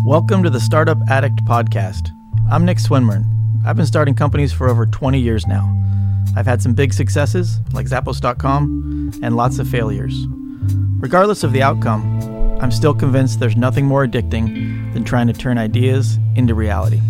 Welcome to the Startup Addict podcast. I'm Nick Swinburne. I've been starting companies for over 20 years now. I've had some big successes, like Zappos.com, and lots of failures. Regardless of the outcome, I'm still convinced there's nothing more addicting than trying to turn ideas into reality.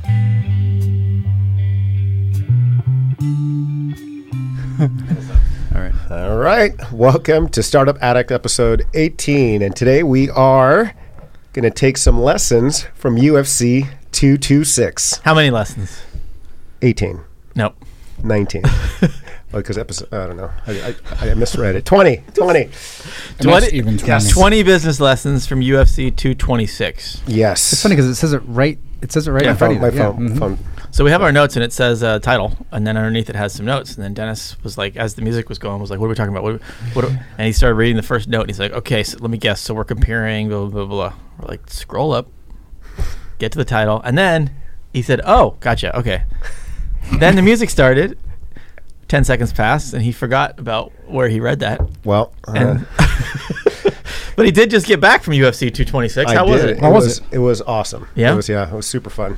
All right. Welcome to Startup Addict episode 18. And today we are going to take some lessons from UFC 226. How many lessons? 18. Nope. 19. Because episode, I don't know. I misread it. 20. 20, even 20. Yes, 20 business lessons from UFC 226. Yes. It's funny because it says it right. It says it right My in front of phone. you. My Yeah. phone. Mhm. phone. So we have our notes, and it says title, and then underneath it has some notes. And then Dennis was like, as the music was going, was like, "What are we talking about?" And he started reading the first note, and he's like, "Okay, so let me guess. So we're comparing blah blah blah blah." We're like, "Scroll up, get to the title," and then he said, "Oh, gotcha. Okay." Then the music started. 10 seconds passed, and he forgot about where he read that. Well, And but he did just get back from UFC 226. How was it? How was it? It was awesome. Yeah? It was super fun.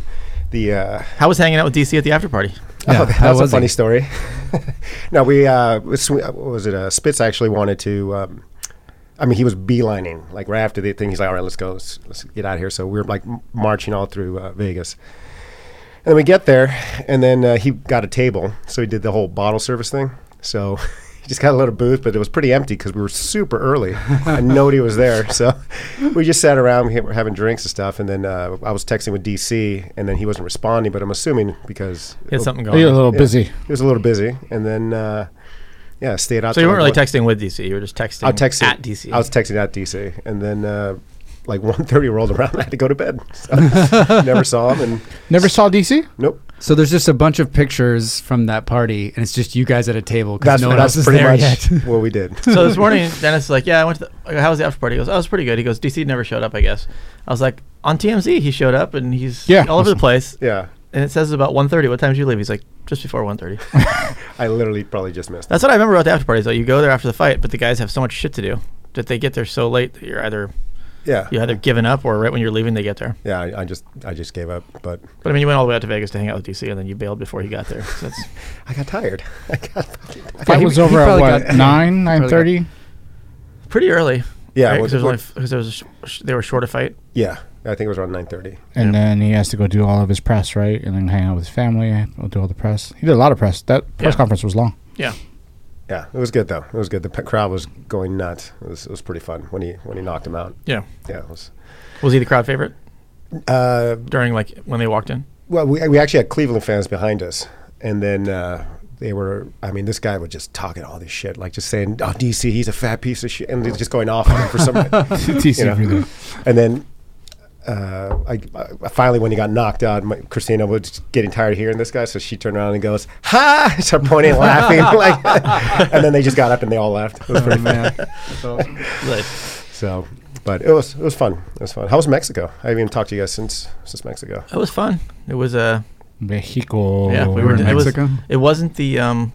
How was hanging out with DC at the after party? Yeah, that how was a was funny he? story. No, what was it? Spitz actually wanted to. He was beelining like right after the thing. He's like, "All right, let's go. Let's get out of here." So we were like marching all through Vegas, and then we get there, and then he got a table, so he did the whole bottle service thing. So he just got a little booth, but it was pretty empty because we were super early and nobody was there. So we just sat around, we were having drinks and stuff, and then I was texting with DC, and then he wasn't responding, but I'm assuming because He had something going You're a on. little busy. he was a little busy, and then stayed out. So you till weren't really like texting with DC. You were just texting, I was texting at DC. I was texting at DC, and then like 1:30 rolled around. I had to go to bed. So never saw him, and Never saw DC? nope. So there's just a bunch of pictures from that party, and it's just you guys at a table because no one else is pretty there much yet. what we did. So this morning, Dennis is like, "Yeah, I went to how was the after party?" He goes, "Oh, it was pretty good." He goes, "DC never showed up, I guess." I was like, "On TMZ, he showed up, and he's all over the place." Yeah, And it says about 1:30. What time did you leave? He's like, "Just before 1:30." I literally probably just missed. That's what I remember about the after parties. Though you go there after the fight, but the guys have so much shit to do that they get there so late that you're either given up or right when you're leaving they get there. Yeah, I just gave up, but But I mean, you went all the way out to Vegas to hang out with DC, and then you bailed before he got there. So that's I got tired. Fight was he over at probably what, got- 9:30? pretty early. Yeah, right? Because they were short a fight. yeah. I think it was around 9:30. And then he has to go do all of his press, right? And then hang out with his family. We'll do all the press. He did a lot of press. That press Yeah. conference was long. Yeah. Yeah, it was good though. It was good. The crowd was going nuts. It was pretty fun when he knocked him out. Yeah. Yeah, it was. Was he the crowd favorite Uh, during like when they walked in? well, we actually had Cleveland fans behind us, and then they were. I mean, this guy was just talking all this shit, like just saying, "Oh, DC, he's a fat piece of shit," and he's just going off on him for some. DC You know. really. And then I finally, when he got knocked out, Christina was just getting tired of hearing this guy, so she turned around and goes, "Ha!" Started pointing and laughing, like, and then they just got up and they all left. It was pretty fun. Like, So, but it was fun. It was fun. How was Mexico? I haven't even talked to you guys since Mexico. it was fun. It was Mexico. yeah. We were were in it was- Mexico? It wasn't the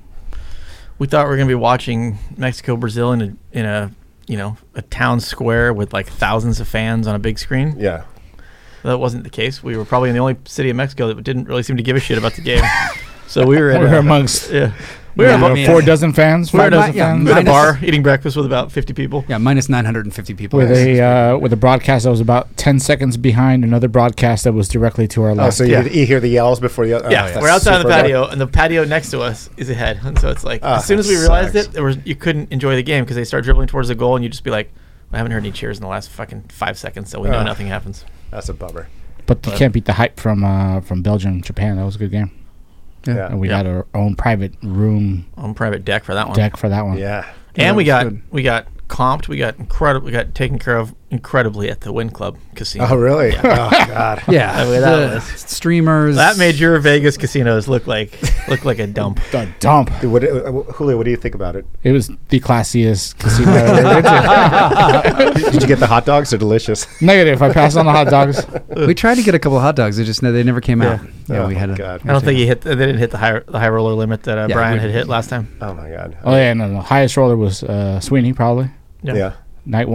we thought we were gonna be watching Mexico Brazil in a a town square with like thousands of fans on a big screen. Yeah. That wasn't the case. We were probably in the only city in Mexico that didn't really seem to give a shit about the game. So we were at We were amongst yeah. We were Yeah, at I a- mean, 4 dozen fans, we were 5 at a, dozen yeah, fans. we were at a minus- bar eating breakfast with about 50 people. Yeah, minus 950 people. With a broadcast that was about 10 seconds behind another broadcast that was directly to our Oh, left. so Yeah. you hear the yells before the. Yeah, we're outside on the patio, and the patio next to us is ahead. And so it's like, Ah, as soon as we that realized sucks. you couldn't enjoy the game because they start dribbling towards the goal, and you just be like, I haven't heard any cheers in the last fucking 5 seconds, so we know Ah. nothing happens. That's a bummer. But you can't beat the hype from Belgium, Japan. That was a good game. Yeah. And we Yeah. had our own private room On private deck for that one. deck for that one. Yeah. And we Yeah, got that's good. comped. We got taken care of incredibly at the Win Club casino. Oh, really? Yeah. Oh, God. Yeah, I mean, that the was- streamers. That made your Vegas casinos look like a dump. The dump. Dude, Julio, what do you think about it? It was the classiest casino I've ever been to. Did you get the hot dogs? They're delicious. Negative. I passed on the hot dogs. We tried to get a couple hot dogs. They never came out. Yeah, Oh, we had my a. God. I don't think they didn't hit the high roller limit that Yeah, Brian we- had hit last time. Oh, my God. Oh, yeah. No. Highest roller was Sweeney, probably. Yeah. Night one.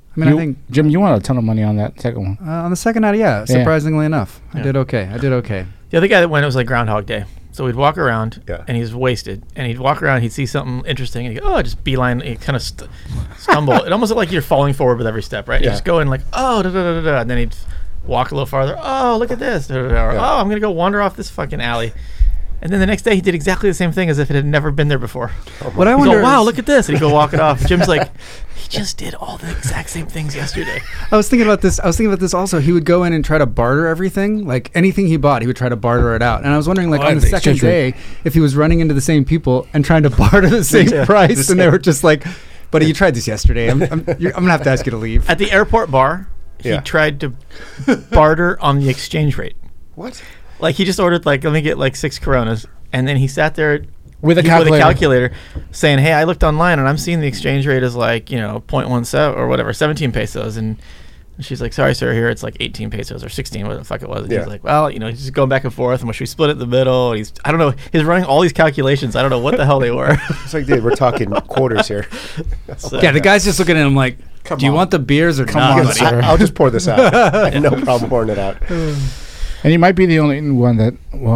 I mean, I think Jim, you won a ton of money on that second one. on the second night, yeah, surprisingly enough, I did okay. The other guy that went, it was like Groundhog Day. So we'd walk around, and he was wasted. And he'd walk around, he'd see something interesting, and he'd go, just beeline. He'd kind of stumble. It almost looked like you're falling forward with every step, right? You just go in like, and then he'd walk a little farther. Oh, look at this. Or, I'm going to go wander off this fucking alley. And then the next day, he did exactly the same thing as if it had never been there before. What I wonder, wow, look at this. And he'd go walk it off. Jim's like, he just did all the exact same things yesterday. I was thinking about this also. He would go in and try to barter everything. Like anything he bought, he would try to barter it out. And I was wondering, like on the second day, if he was running into the same people and trying to barter the same price. And they were just like, buddy, you tried this yesterday. I'm going to have to ask you to leave. At the airport bar, he tried to barter on the exchange rate. What? Like he just ordered like, let me get like 6 Coronas. And then he sat there with a calculator saying, hey, I looked online and I'm seeing the exchange rate is like, 0.17 or whatever, 17 pesos. And she's like, sorry, sir, here it's like 18 pesos or 16, what the fuck it was. And he's like, well, he's just going back and forth. And should we split it in the middle? And I don't know. He's running all these calculations. I don't know what the hell they were. It's like, dude, we're talking quarters here. So, the guy's just looking at him like, do you want the beers or not? I'll just pour this out. I have no problem pouring it out. And he might be the only one that,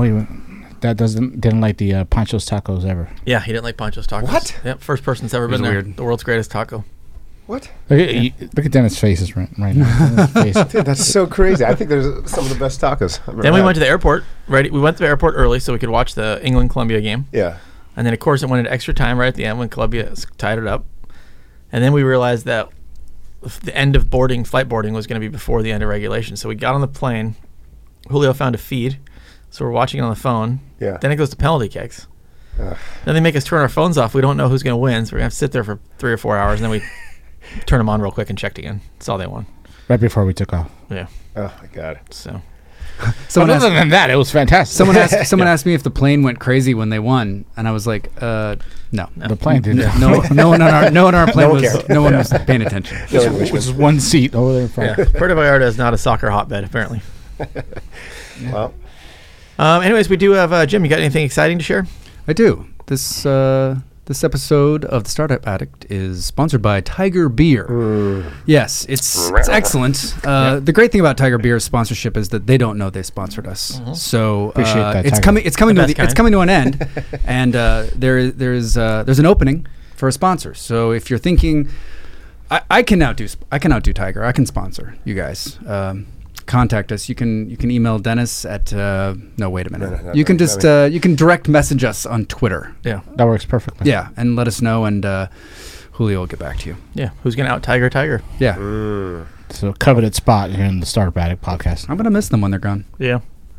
didn't like the Pancho's Tacos ever. Yeah, he didn't like Pancho's Tacos. What? Yep, first person that's ever been there. Weird. The world's greatest taco. What? Look at Dennis' faces right now. Dude, that's so crazy. I think there's some of the best tacos I've ever Then we had. went to the airport. Right, we went to the airport early so we could watch the England-Colombia game. Yeah. And then, of course, it went into extra time right at the end when Colombia tied it up. And then we realized that the end of flight boarding was going to be before the end of regulation. So we got on the plane. Julio found a feed. So we're watching it on the phone. Yeah. Then it goes to penalty kicks. Then they make us turn our phones off. We don't know who's going to win. So we're going to have to sit there for 3 or 4 hours. And then we turn them on real quick and checked again. That's all they won. Right before we took off. Yeah. Oh, my God. So. Other than that, it was fantastic. Someone asked me if the plane went crazy when they won. And I was like, no. The plane didn't. No one on our plane was paying attention. Which was one seat over there in front. Yeah. Puerto Vallarta is not a soccer hotbed, apparently. Well. Anyways, we do have Jim. You got anything exciting to share? I do. This episode of the Startup Addict is sponsored by Tiger Beer. Yes, it's excellent. The great thing about Tiger Beer's sponsorship is that they don't know they sponsored us. So appreciate that. It's coming to an end, and there's an opening for a sponsor. So if you're thinking, I can now do Tiger. I can sponsor you guys. Contact us. You can email Dennis at no, wait a minute. You can just you can direct message us on Twitter. Yeah, that works perfectly. Yeah, and let us know, and Julio will get back to you. Yeah, who's gonna out Tiger? Yeah, it's a coveted spot here in the Startup Addict podcast. I'm gonna miss them when they're gone. Yeah.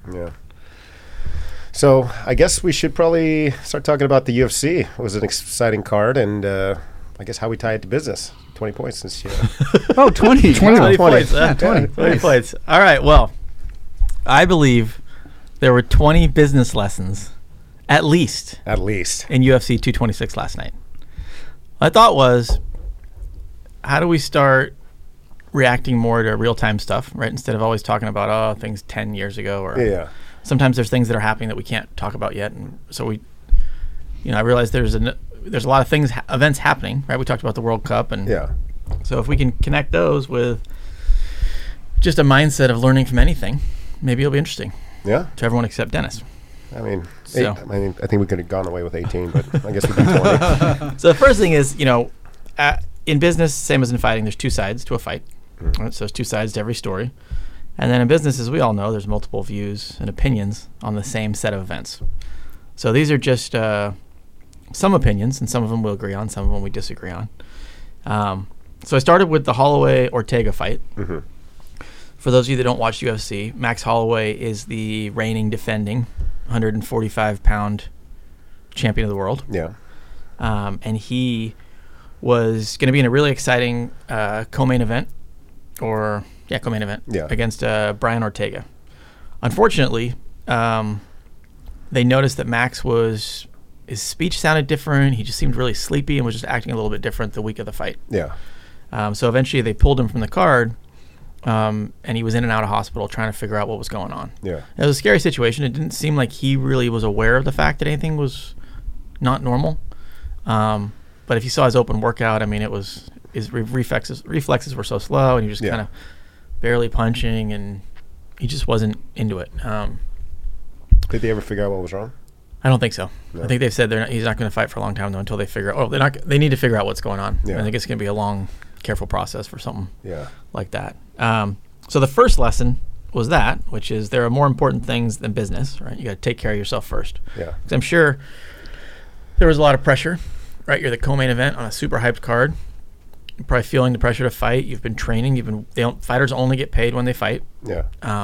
So I guess we should probably start talking about the UFC. It was an exciting card, and I guess how we tie it to business. 20 points this year. 20 points. Yeah, 20 points. All right. Well, I believe there were 20 business lessons, at least, in UFC 226 last night. My thought was, how do we start reacting more to real-time stuff, right? Instead of always talking about things 10 years ago, or sometimes there's things that are happening that we can't talk about yet, and so we, I realized there's a lot of events happening, right? We talked about the World Cup, and so if we can connect those with just a mindset of learning from anything, maybe it'll be interesting. Yeah. To everyone except Dennis. I think we could have gone away with 18, but I guess we do 20. So the first thing is, in business, same as in fighting, there's 2 sides to a fight. Right? So there's 2 sides to every story. And then in business, as we all know, there's multiple views and opinions on the same set of events. So these are just some opinions, and some of them we'll agree on, some of them we disagree on. So I started with the Holloway-Ortega fight. Mm-hmm. For those of you that don't watch UFC, Max Holloway is the reigning, defending 145-pound champion of the world. Yeah. And he was going to be in a really exciting co-main event, against Brian Ortega. Unfortunately, they noticed that Max his speech sounded different. He just seemed really sleepy and was just acting a little bit different the week of the fight. Yeah. So eventually they pulled him from the card, and he was in and out of hospital trying to figure out what was going on. Yeah. It was a scary situation. It didn't seem like he really was aware of the fact that anything was not normal. But if you saw his open workout, I mean, it was his reflexes were so slow, and he was just kind of barely punching, and he just wasn't into it. Did they ever figure out what was wrong? I don't think so. No. I think they've said he's not going to fight for a long time though until they figure out. They need to figure out what's going on. Yeah. I think it's going to be a long, careful process for something like that. So the first lesson was that, which is there are more important things than business, right? You got to take care of yourself first. Yeah. 'Cause I'm sure there was a lot of pressure, right? You're the co-main event on a super hyped card. You're probably feeling the pressure to fight. You've been training. Fighters only get paid when they fight. Yeah.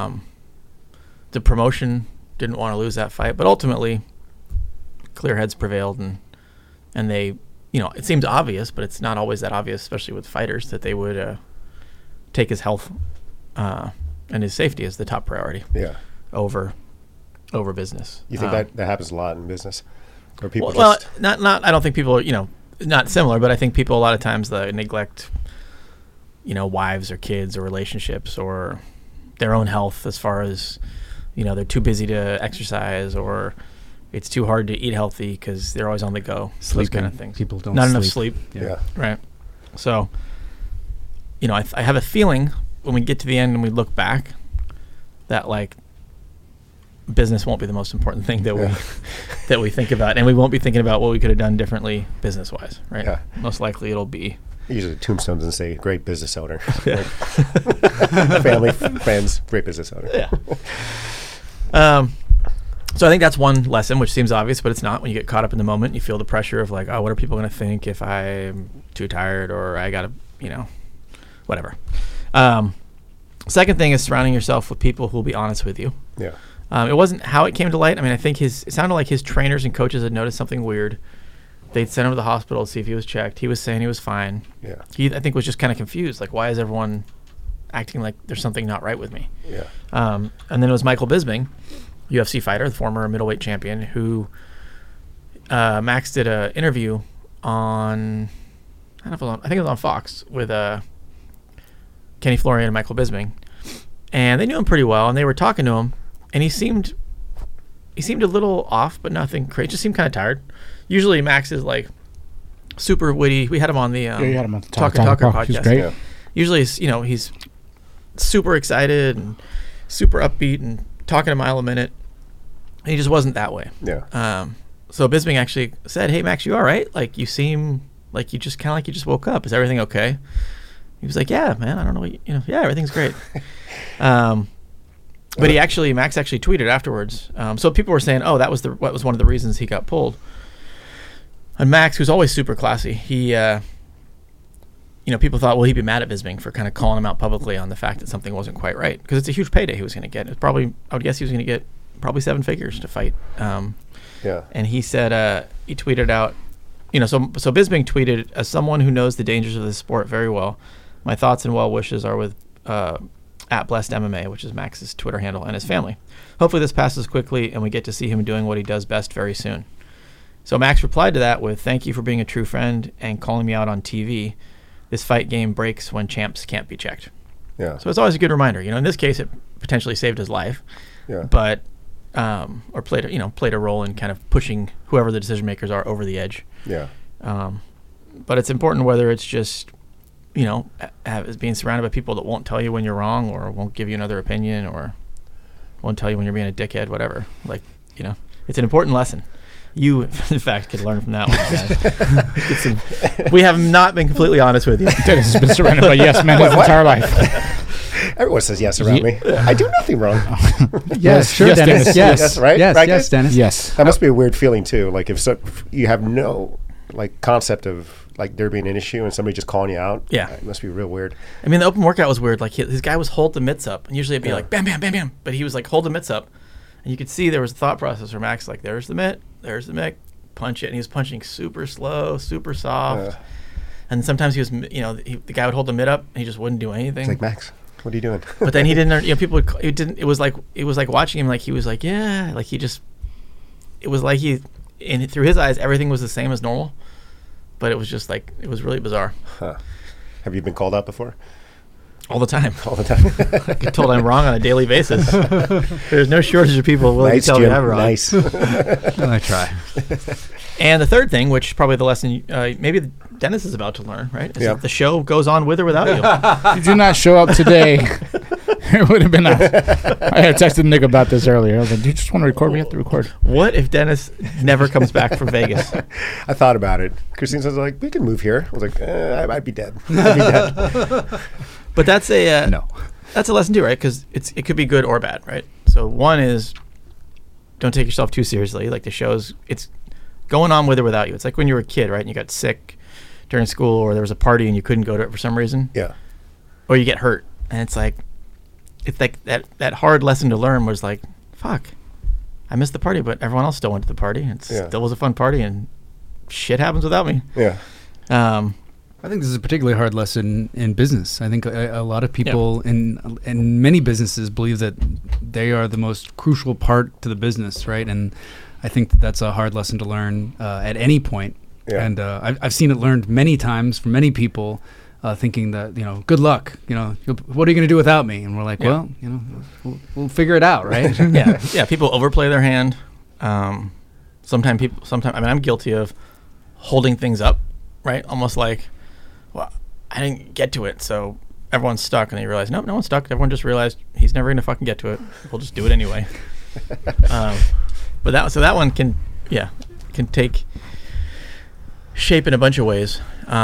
The promotion didn't want to lose that fight, but ultimately, clear heads prevailed, and they, it seems obvious, but it's not always that obvious, especially with fighters, that they would take his health and his safety as the top priority. Yeah. Over business. You think that happens a lot in business, or people well, not. I don't think people are, not similar, but I think people a lot of times neglect, wives or kids or relationships or their own health as far as, they're too busy to exercise or it's too hard to eat healthy because they're always on the go. Those kind of things. People don't not sleep. enough sleep. Yeah. Right. So, I have a feeling when we get to the end and we look back that business won't be the most important thing that we think about, and we won't be thinking about what we could have done differently business wise, right? Yeah. Most likely it'll be usually tombstone doesn't say great business owner. Family, friends, great business owner. Yeah. So I think that's one lesson, which seems obvious, but it's not. When you get caught up in the moment, you feel the pressure of what are people going to think if I'm too tired or I got to, whatever. Second thing is surrounding yourself with people who will be honest with you. Yeah. It wasn't how it came to light. I mean, I think it sounded like his trainers and coaches had noticed something weird. They'd sent him to the hospital to see if he was checked. He was saying he was fine. Yeah. He, I think, was just kind of confused. Why is everyone acting like there's something not right with me? Yeah. And then it was Michael Bisping, UFC fighter, the former middleweight champion, who Max did an interview on, I think it was on Fox with Kenny Florian and Michael Bisping, and they knew him pretty well, and they were talking to him, and he seemed a little off, but nothing crazy. Just seemed kind of tired. Usually Max is super witty. We had him on the you had him on the Talker podcast. He's great. Yeah. Usually, he's super excited and super upbeat and talking a mile a minute. And he just wasn't that way. Yeah. So Bisping actually said, "Hey Max, you all right? You seem like you just woke up. Is everything okay?" He was like, "Yeah, man. I don't know what yeah, everything's great." But Max actually tweeted afterwards. So people were saying, "Oh, that was one of the reasons he got pulled." And Max, who's always super classy, he, people thought, well, he'd be mad at Bisping for kind of calling him out publicly on the fact that something wasn't quite right, because it's a huge payday he was going to get. I would guess he was going to get probably 7 figures to fight. Yeah. And he said, he tweeted out, so Bisping tweeted, "As someone who knows the dangers of this sport very well, my thoughts and well wishes are with at Blessed MMA, which is Max's Twitter handle, and his family. Hopefully this passes quickly and we get to see him doing what he does best very soon." So Max replied to that with, "Thank you for being a true friend and calling me out on TV. This fight game breaks when champs can't be checked." Yeah. So it's always a good reminder. In this case, it potentially saved his life, Yeah. but or played a role in kind of pushing whoever the decision makers are over the edge. Yeah. But it's important whether it's just being surrounded by people that won't tell you when you're wrong or won't give you another opinion or won't tell you when you're being a dickhead, whatever. It's an important lesson. You, in fact, could learn from that one, guys. We have not been completely honest with you. Dennis has been surrounded by yes men his entire life. Everyone says yes around me. I do nothing wrong. Yes, sure, yes, Dennis. Dennis. Yes, Yes, right? Yes, Right, yes, guys? Dennis. Yes. That must be a weird feeling too. If you have no concept of there being an issue and somebody just calling you out. Yeah. It must be real weird. I mean, the open workout was weird. His guy was hold the mitts up, and usually it'd be bam, bam, bam, bam. But he was hold the mitts up, and you could see there was a thought process where Max there's the mitt, punch it, and he was punching super slow, super soft. And sometimes he was, the guy would hold the mitt up, and he just wouldn't do anything. It's Max, what are you doing? But then he didn't. People would. It didn't. It was like watching him. He was yeah. He just. It was and through his eyes, everything was the same as normal. But it was just it was really bizarre. Huh. Have you been called out before? All the time. All the time. I get told I'm wrong on a daily basis. There's no shortage of people willing Nice, to tell me Jim. I'm wrong. Nice. I try. And the third thing, which probably the lesson maybe Dennis is about to learn, right? Is Yeah. that the show goes on with or without you. Did you not show up today? It would have been. I had texted Nick about this earlier. I was like, "Do you just want to record? We have to record." What if Dennis never comes back from Vegas? I thought about it. Christine says, like, we can move here. I was like, I might be dead. I'd be dead. But that's a No. that's a lesson too, right? Because it could be good or bad, right? So one is don't take yourself too seriously. Like the show's it's going on with or without you. It's like when you were a kid, right? And you got sick during school, or there was a party and you couldn't go to it for some reason, Yeah. or you get hurt, and it's like that hard lesson to learn was like, fuck, I missed the party, but everyone else still went to the party. It still was a fun party, and shit happens without me. Yeah. I think this is a particularly hard lesson in business. I think a lot of people in many businesses believe that they are the most crucial part to the business, right? And I think that's a hard lesson to learn at any point. Yeah. And I've seen it learned many times from many people, thinking that, good luck. What are you going to do without me? And we're like, well, we'll figure it out, right? yeah. People overplay their hand. Sometimes, I mean, I'm guilty of holding things up, right? Almost like, well, I didn't get to it, so everyone's stuck. And then you realize, nope, no one's stuck. Everyone just realized he's never going to fucking get to it. We'll just do it anyway. But that one can take shape in a bunch of ways.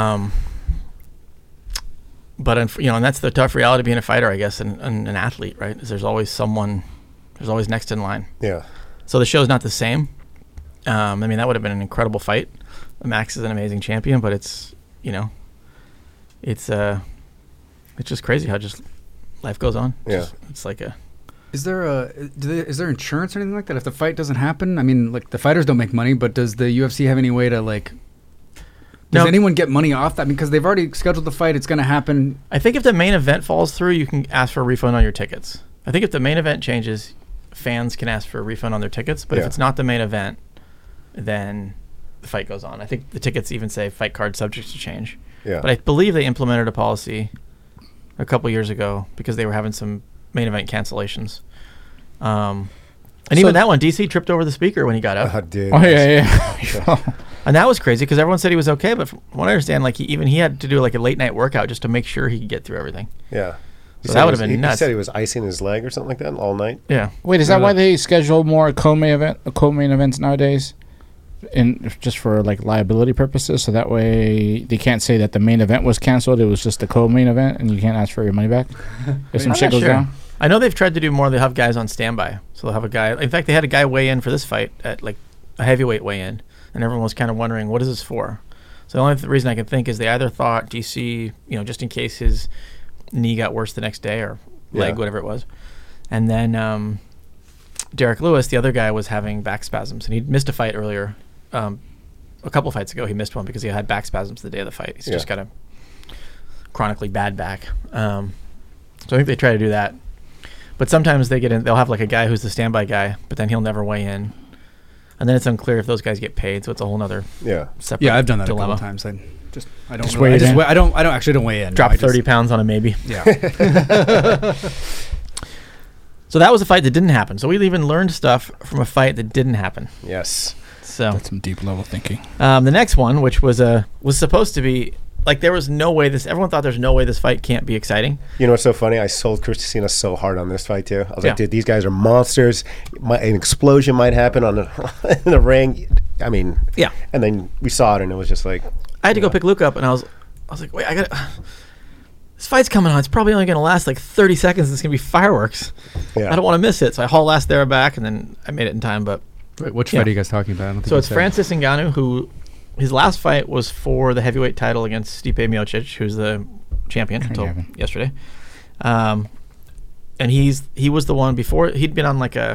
But and that's the tough reality of being a fighter, I guess, and an athlete, right? Is there's always next in line. Yeah. So the show's not the same. I mean, that would have been an incredible fight. Max is an amazing champion, but it's just crazy how just life goes on. Yeah. It's like a. Is there insurance or anything like that if the fight doesn't happen? I mean, like the fighters don't make money, but does the UFC have any way to like? Does anyone get money off that? Because they've already scheduled the fight; it's going to happen. I think if the main event falls through, you can ask for a refund on your tickets. I think if the main event changes, fans can ask for a refund on their tickets. But if it's not the main event, then the fight goes on. I think the tickets even say fight card subject to change. Yeah. But I believe they implemented a policy a couple years ago because they were having some main event cancellations. And even that one, DC tripped over the speaker when he got up. Dude. Oh yeah. And that was crazy because everyone said he was okay, but from what I understand, like he had to do like a late night workout just to make sure he could get through everything. Yeah. So that would have been He nuts. said he was icing his leg or something like that all night. Yeah. Wait, is that why they schedule more co-main events nowadays? Just for like liability purposes, so that way they can't say that the main event was canceled. It was just the co-main event, and you can't ask for your money back if some I'm shit not goes sure. down. I know they've tried to do more. They have guys on standby, so they'll have a guy. In fact, they had a guy weigh in for this fight at like a heavyweight weigh-in, and everyone was kind of wondering what is this for. So the only reason I can think is they either thought DC, just in case his knee got worse the next day or leg, whatever it was, and then Derek Lewis, the other guy, was having back spasms, and he'd missed a fight earlier. A couple fights ago, he missed one because he had back spasms the day of the fight. He's just got a chronically bad back. So I think they try to do that. But sometimes they'll have like a guy who's the standby guy, but then he'll never weigh in. And then it's unclear if those guys get paid, so it's a whole other separate Yeah, I've done that dilemma. a couple times. I don't Just really, weigh in. I don't actually weigh in. Drop No, 30 pounds on a maybe. Yeah. So that was a fight that didn't happen. So we even learned stuff from a fight that didn't happen. Yes. So That's some deep level thinking. the next one, which was supposed to be like there was no way everyone thought there's no way this fight can't be exciting. You know what's so funny? I sold Christina so hard on this fight too. I was Yeah. like, dude, these guys are monsters. An explosion might happen in the ring. I mean, Yeah. And then we saw it, and it was just like, I had to go pick Luke up, and I was like, wait, this fight's coming on. It's probably only going to last like 30 seconds. It's going to be fireworks. yeah. I don't want to miss it. So I haul ass there back, and then I made it in time. But Wait, which Yeah. fight are you guys talking about? I don't think so you it's said. Francis Ngannou, who his last fight was for the heavyweight title against Stipe Miocic, who's the champion until Yeah. yesterday. And he was the one before. He'd been on like a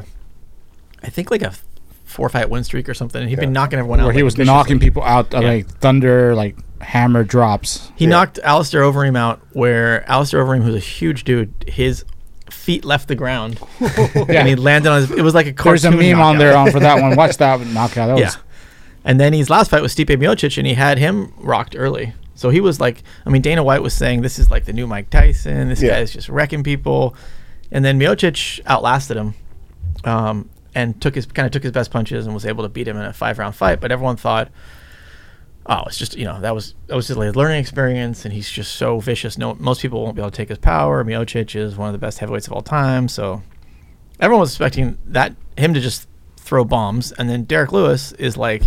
4-fight win streak or something. And he'd been knocking everyone out. Where he like, was viciously. knocking people out Yeah. like thunder, like hammer drops. He knocked Alistair Overeem out, where Alistair Overeem, who's a huge dude, his feet left the ground, and he landed on his. It was like a There's cartoon. a meme on knockout. there for that one. Watch that knockout. That Yeah, was, and then his last fight was Stipe Miocic, and he had him rocked early. So he was like, I mean, Dana White was saying this is like the new Mike Tyson. This guy is just wrecking people, and then Miocic outlasted him, and took his best punches and was able to beat him in a 5-round fight. But everyone thought, oh, it's just, that was just like a learning experience, and he's just so vicious. No, most people won't be able to take his power. Miocic is one of the best heavyweights of all time, so everyone was expecting him to just throw bombs. And then Derek Lewis is like,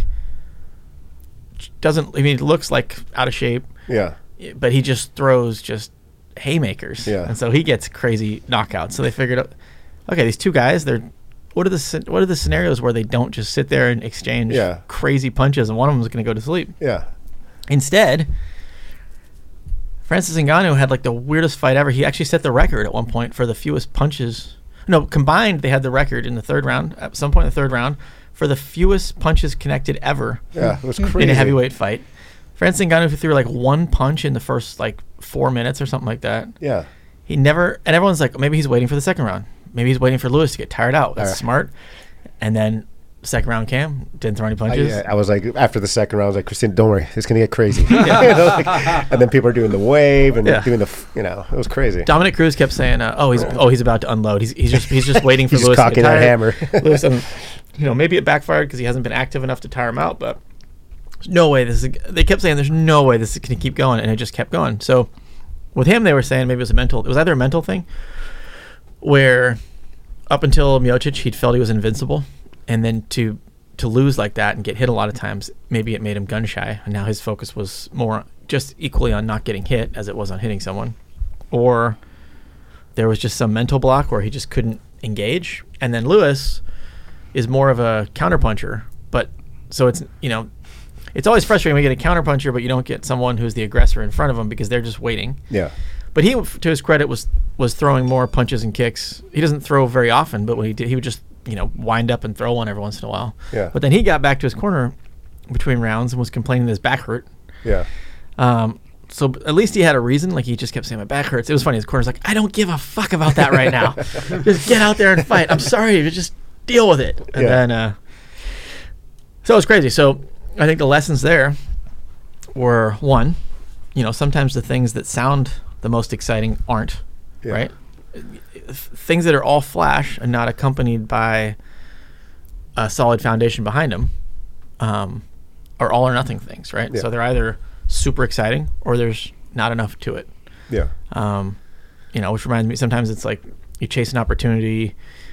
he looks like out of shape. Yeah. But he just throws just haymakers. Yeah. And so he gets crazy knockouts. So they figured out, okay, these two guys, what are the scenarios where they don't just sit there and exchange crazy punches and one of them is going to go to sleep? Yeah. Instead, Francis Ngannou had like the weirdest fight ever. He actually set the record at one point for the fewest punches. No, combined they had the record in the third round, at some point in the third round, for the fewest punches connected ever. Yeah, it was crazy. In a heavyweight fight. Francis Ngannou threw like one punch in the first like 4 minutes or something like that. Yeah. He never, and everyone's like, maybe he's waiting for the second round. Maybe he's waiting for Lewis to get tired out. That's smart. And then second round cam, didn't throw any punches. I was like, after the second round, I was like, Christine, don't worry, it's going to get crazy. And then people are doing the wave and doing it was crazy. Dominic Cruz kept saying, he's about to unload. He's just waiting for he's Lewis just cocking to get that tired. hammer. Lewis, maybe it backfired because he hasn't been active enough to tire him out, but there's no way they kept saying there's no way this is going to keep going, and it just kept going. So with him, they were saying maybe it was either a mental thing where up until Miocic, he'd felt he was invincible, and then to lose like that and get hit a lot of times, maybe it made him gun shy, and now his focus was more just equally on not getting hit as it was on hitting someone. Or there was just some mental block where he just couldn't engage. And then Lewis is more of a counterpuncher, but so it's always frustrating when you get a counterpuncher, but you don't get someone who's the aggressor in front of him because they're just waiting. Yeah. But he, to his credit, was throwing more punches and kicks. He doesn't throw very often, but when he did, he would just wind up and throw one every once in a while. Yeah. But then he got back to his corner between rounds and was complaining that his back hurt. Yeah. So at least he had a reason. Like, he just kept saying, my back hurts. It was funny. His corner's like, I don't give a fuck about that right now. Just get out there and fight. I'm sorry. You just deal with it. And then, so it was crazy. So I think the lessons there were, one, sometimes the things that sound the most exciting aren't, right? Things that are all flash and not accompanied by a solid foundation behind them are all or nothing things, right? Yeah. So they're either super exciting or there's not enough to it. Yeah. Which reminds me, sometimes it's like you chase an opportunity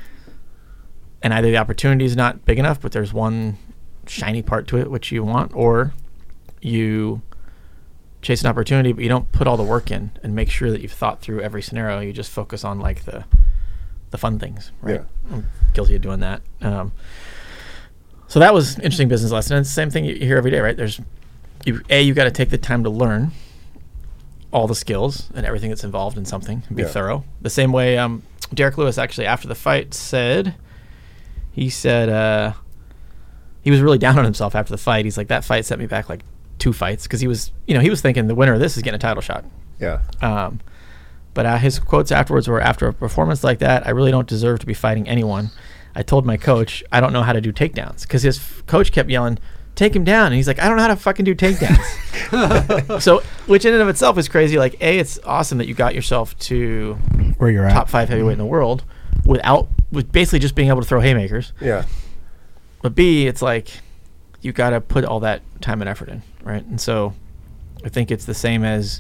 and either the opportunity is not big enough, but there's one shiny part to it which you want, or you chase an opportunity but you don't put all the work in and make sure that you've thought through every scenario. You just focus on like the fun things, right? Yeah. I'm guilty of doing that. So that was an interesting business lesson. And it's the same thing you hear every day, right? You got to take the time to learn all the skills and everything that's involved in something and be thorough. The same way Derek Lewis actually after the fight said he was really down on himself after the fight. He's like, that fight set me back like 2 fights because he was thinking the winner of this is getting a title shot. Yeah. But his quotes afterwards were, after a performance like that, I really don't deserve to be fighting anyone. I told my coach I don't know how to do takedowns because his coach kept yelling, take him down. And he's like, I don't know how to fucking do takedowns. So, which in and of itself is crazy. Like, A, it's awesome that you got yourself to where you're top at, 5 heavyweight in the world with basically just being able to throw haymakers. Yeah. But B, it's like you got to put all that time and effort in, right? And so I think it's the same as,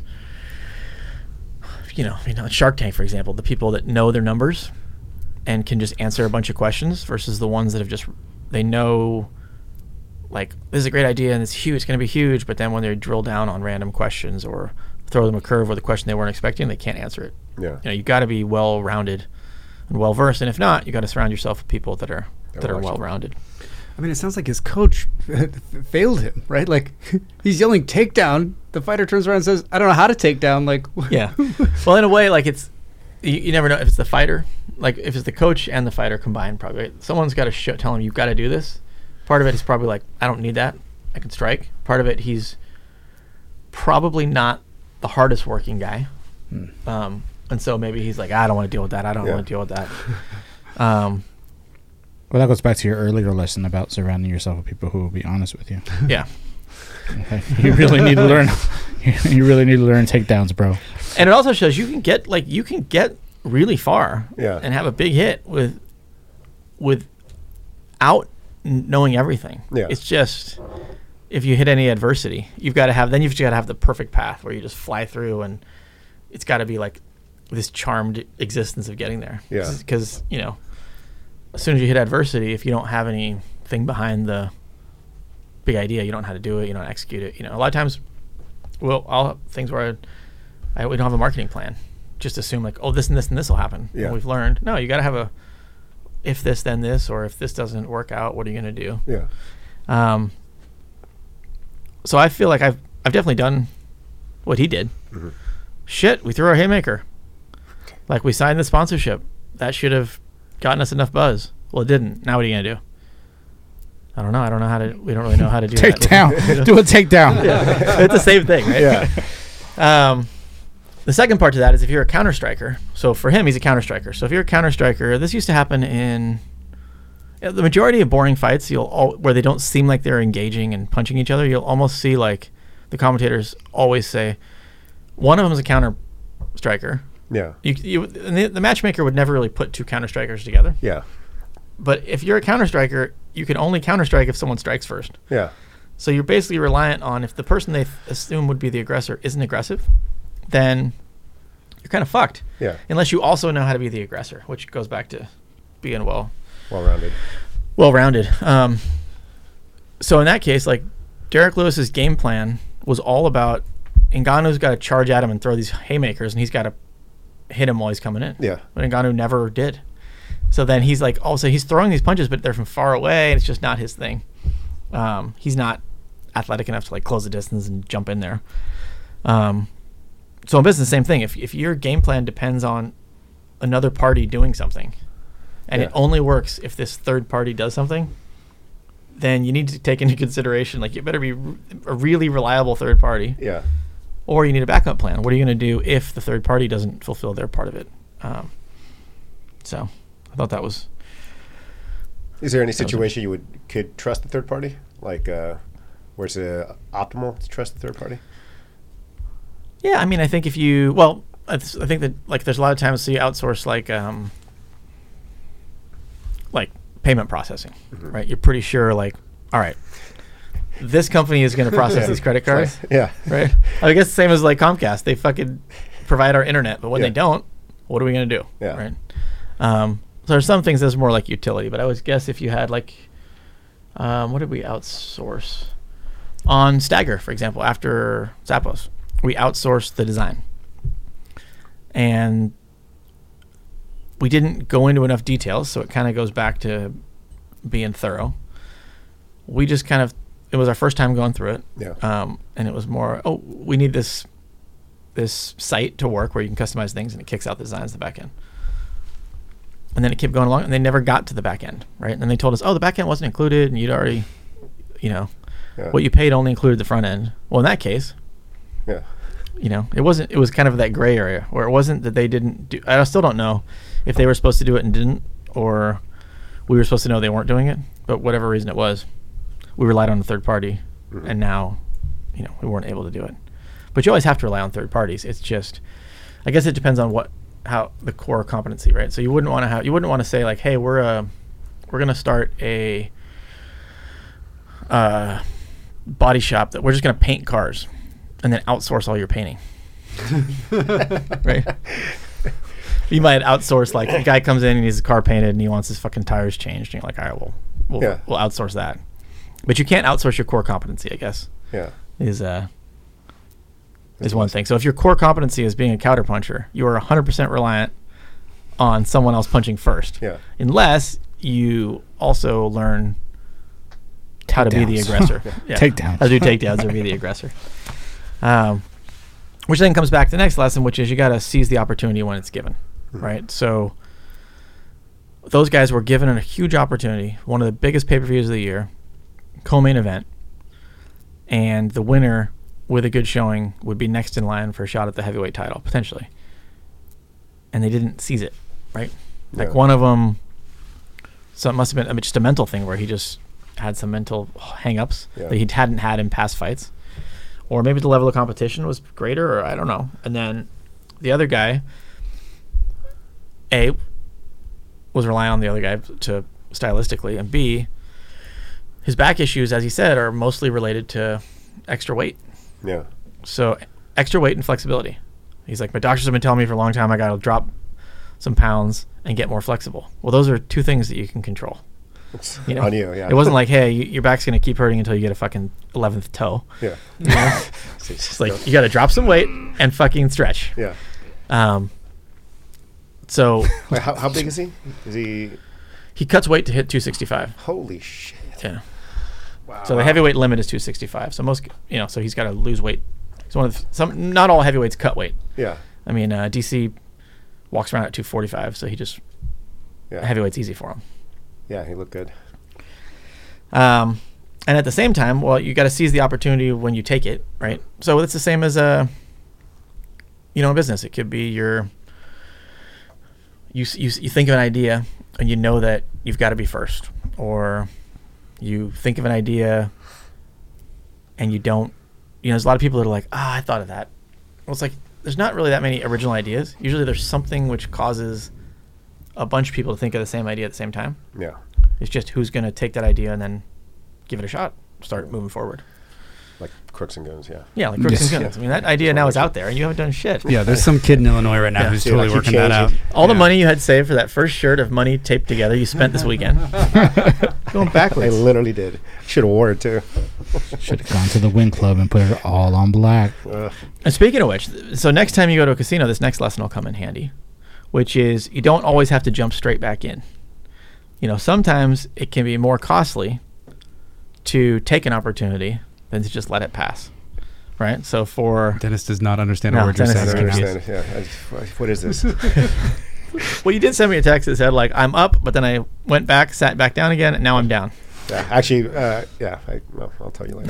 Shark Tank, for example, the people that know their numbers and can just answer a bunch of questions versus the ones that have just, they know, like, this is a great idea and it's huge, it's going to be huge, but then when they drill down on random questions or throw them a curve with a question they weren't expecting, they can't answer it. Yeah. You got to be well-rounded and well-versed, and if not, you got to surround yourself with people that are well-rounded. I mean, it sounds like his coach failed him, right? Like, he's yelling takedown. The fighter turns around and says, I don't know how to take down. Like, yeah. Well, in a way, like, it's, you never know if it's the fighter, like if it's the coach and the fighter combined, probably, right? Someone's got to tell him you've got to do this. Part of it is probably like, I don't need that. I can strike. Part of it, he's probably not the hardest working guy. And so maybe he's like, I don't want to deal with that. I don't want to deal with that. Well, that goes back to your earlier lesson about surrounding yourself with people who will be honest with you. Yeah. You really need to learn. You really need to learn takedowns, bro. And it also shows you can get really far. Yeah. And have a big hit with without knowing everything. Yeah. It's just if you hit any adversity, you've got to have the perfect path where you just fly through, and it's got to be like this charmed existence of getting there. Yeah. Because, you know, as soon as you hit adversity, if you don't have anything behind the big idea, you don't know how to do it, you don't execute it. You know, a lot of times, well, all things where we don't have a marketing plan. Just assume like, oh, this and this and this will happen. Yeah. And we've learned, no, you got to have a if this, then this, or if this doesn't work out, what are you going to do? Yeah. So I feel like I've definitely done what he did. Mm-hmm. Shit, we threw our haymaker. Like, we signed the sponsorship. That should have gotten us enough buzz. Well, it didn't. Now what are you going to do? I don't know. I don't know how to. We don't really know how to do Take that. down. Do a takedown. Yeah. It's the same thing, right? Yeah. The second part to that is if you're a counter striker. So for him, he's a counter striker. So if you're a counter striker, this used to happen in the majority of boring fights. Where they don't seem like they're engaging and punching each other. You'll almost see like the commentators always say, one of them is a counter striker. Yeah. And the matchmaker would never really put two counter strikers together. Yeah. But if you're a counter striker, you can only counter strike if someone strikes first. Yeah. So you're basically reliant on if the person they assume would be the aggressor isn't aggressive, then you're kind of fucked. Yeah. Unless you also know how to be the aggressor, which goes back to being Well-rounded. well-rounded. So in that case, like Derek Lewis's game plan was all about Ngannou's got to charge at him and throw these haymakers, and he's got to hit him while he's coming in. Yeah. But Ngannou never did. So then he's like, also he's throwing these punches, but they're from far away, and it's just not his thing. He's not athletic enough to like close the distance and jump in there. So in business, same thing. If your game plan depends on another party doing something, and it only works if this third party does something, then you need to take into consideration, like, you better be a really reliable third party. Yeah. Or you need a backup plan. What are you going to do if the third party doesn't fulfill their part of it? So I thought that was... Is there any situation you could trust the third party? Like, where it's optimal to trust the third party? Yeah, I mean, I think if you... Well, I think that, like, there's a lot of times you outsource, like payment processing, right? You're pretty sure, like, all right, this company is going to process these credit cards, Yeah. right? I guess the same as like Comcast. They fucking provide our internet, but when they don't, what are we going to do? Yeah. Right. So there's some things that's more like utility, but I would guess if you had like, what did we outsource? On Stagger, for example, after Zappos, we outsourced the design. And we didn't go into enough details, so it kind of goes back to being thorough. We just kind of, it was our first time going through it. Yeah. And it was more, we need this site to work where you can customize things, and it kicks out the designs in the back end. And then it kept going along, and they never got to the back end, right? And then they told us, the back end wasn't included, and you'd already, what you paid only included the front end. Well, in that case, Yeah. it was kind of that gray area where it wasn't that they didn't do, I still don't know if they were supposed to do it and didn't, or we were supposed to know they weren't doing it, but whatever reason it was, we relied on a third party, and now, we weren't able to do it. But you always have to rely on third parties. It's just, I guess it depends on how the core competency, right? So you wouldn't want to say like, hey, we're going to start a body shop that we're just going to paint cars and then outsource all your painting. Right? You might outsource, like, a guy comes in and he's car painted and he wants his fucking tires changed, and you're like, all right, we'll outsource that. But you can't outsource your core competency, I guess. Yeah. Is one thing. So if your core competency is being a counterpuncher, you are 100% reliant on someone else punching first. Yeah. Unless you also learn how to be the aggressor. Yeah. Takedowns. How to do takedowns or be the aggressor. Which then comes back to the next lesson, which is you got to seize the opportunity when it's given, right? So those guys were given a huge opportunity, one of the biggest pay-per-views of the year, co-main event, and the winner with a good showing would be next in line for a shot at the heavyweight title, potentially. And they didn't seize it, right? Like one of them, so it must have been just a mental thing where he just had some mental hang-ups that he hadn't had in past fights. Or maybe the level of competition was greater, or I don't know. And then the other guy, was relying on the other guy to stylistically, and B, his back issues, as he said, are mostly related to extra weight. Yeah. So extra weight and flexibility. He's like, my doctors have been telling me for a long time I got to drop some pounds and get more flexible. Well, those are two things that you can control. It's You know? on you, yeah. It wasn't like, hey, your back's going to keep hurting until you get a fucking 11th toe. Yeah. You know? It's like, you got to drop some weight and fucking stretch. Yeah. So Wait, how big is he? Is he... he cuts weight to hit 265. Holy shit. Yeah. Wow. So the heavyweight limit is 265. So most, so he's got to lose weight. He's one of not all heavyweights cut weight. Yeah. I mean, DC walks around at 245, so he just heavyweight's easy for him. Yeah, he looked good. And at the same time, well, you got to seize the opportunity when you take it, right? So it's the same as a business. It could be you think of an idea and you know that you've got to be first, or you think of an idea and you don't. There's a lot of people that are like, I thought of that. Well, it's like there's not really that many original ideas. Usually there's something which causes a bunch of people to think of the same idea at the same time. Yeah. It's just who's going to take that idea and then give it a shot, start moving forward. Like Crooks and Goons, yeah. Yeah, like Crooks Yes. and Guns. I mean, that idea now is out there and you haven't done shit. Yeah, there's some kid in Illinois right now Yeah. who's Yeah, totally like he working that out. changed All the Yeah. money you had saved for that first shirt of money taped together you spent this weekend. Going I backwards. literally did. Should have wore it too. Should have gone to the Wing Club and put it all on black. And speaking of which, so next time you go to a casino, this next lesson will come in handy, which is you don't always have to jump straight back in. Sometimes it can be more costly to take an opportunity than to just let it pass. Right? So for... Dennis does not understand No, a word you're Dennis I saying don't is right now. understand. Yeah. What is this? Well, you did send me a text that said, like, I'm up, but then I went back, sat back down again, and now I'm down. Yeah, actually, I'll tell you later.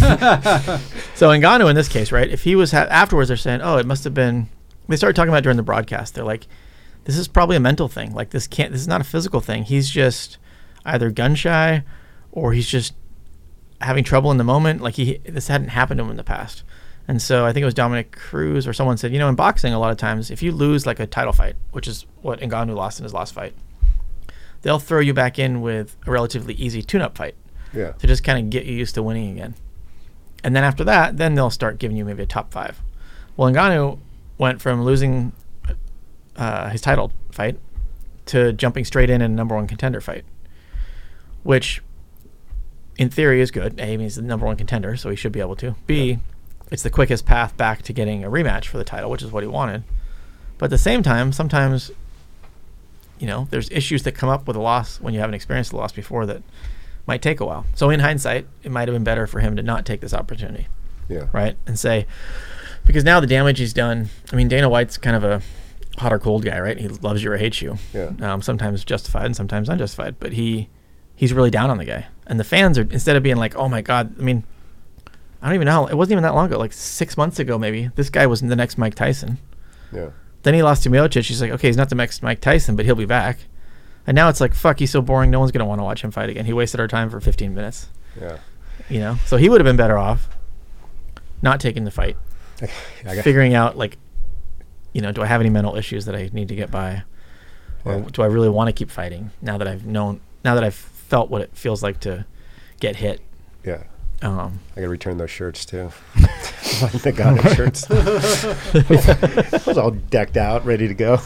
So Ngannou in this case, right, if he was... afterwards, they're saying, it must have been... They started talking about it during the broadcast. They're like, this is probably a mental thing. Like, this is not a physical thing. He's just either gun shy or he's just having trouble in the moment. Like, this hadn't happened to him in the past. And so I think it was Dominic Cruz or someone said, in boxing, a lot of times, if you lose like a title fight, which is what Ngannou lost in his last fight, they'll throw you back in with a relatively easy tune-up fight Yeah. to just kind of get you used to winning again. And then after that, then they'll start giving you maybe a top 5. Well, Ngannou went from losing his title fight to jumping straight in a number 1 contender fight, which in theory is good. A, he's the number 1 contender, so he should be able to. B, it's the quickest path back to getting a rematch for the title, which is what he wanted. But at the same time, sometimes, there's issues that come up with a loss when you haven't experienced the loss before that might take a while. So in hindsight, it might have been better for him to not take this opportunity, Yeah. right? And say, because now the damage he's done, I mean, Dana White's kind of a hot or cold guy, right? He loves you or hates you. Yeah. Sometimes justified and sometimes unjustified. But he's really down on the guy. And the fans are, instead of being like, oh my God, I mean, I don't even know. It wasn't even that long ago, like 6 months ago maybe. This guy was the next Mike Tyson. Yeah. Then he lost to Miocic. He's like, okay, he's not the next Mike Tyson, but he'll be back. And now it's like, fuck, he's so boring. No one's going to want to watch him fight again. He wasted our time for 15 minutes. Yeah. So he would have been better off not taking the fight, figuring out, like, do I have any mental issues that I need to get by? Or do I really want to keep fighting now that I've felt what it feels like to get hit? Yeah. I I gotta return those shirts too. The Ngannou shirts. I was all decked out, ready to go.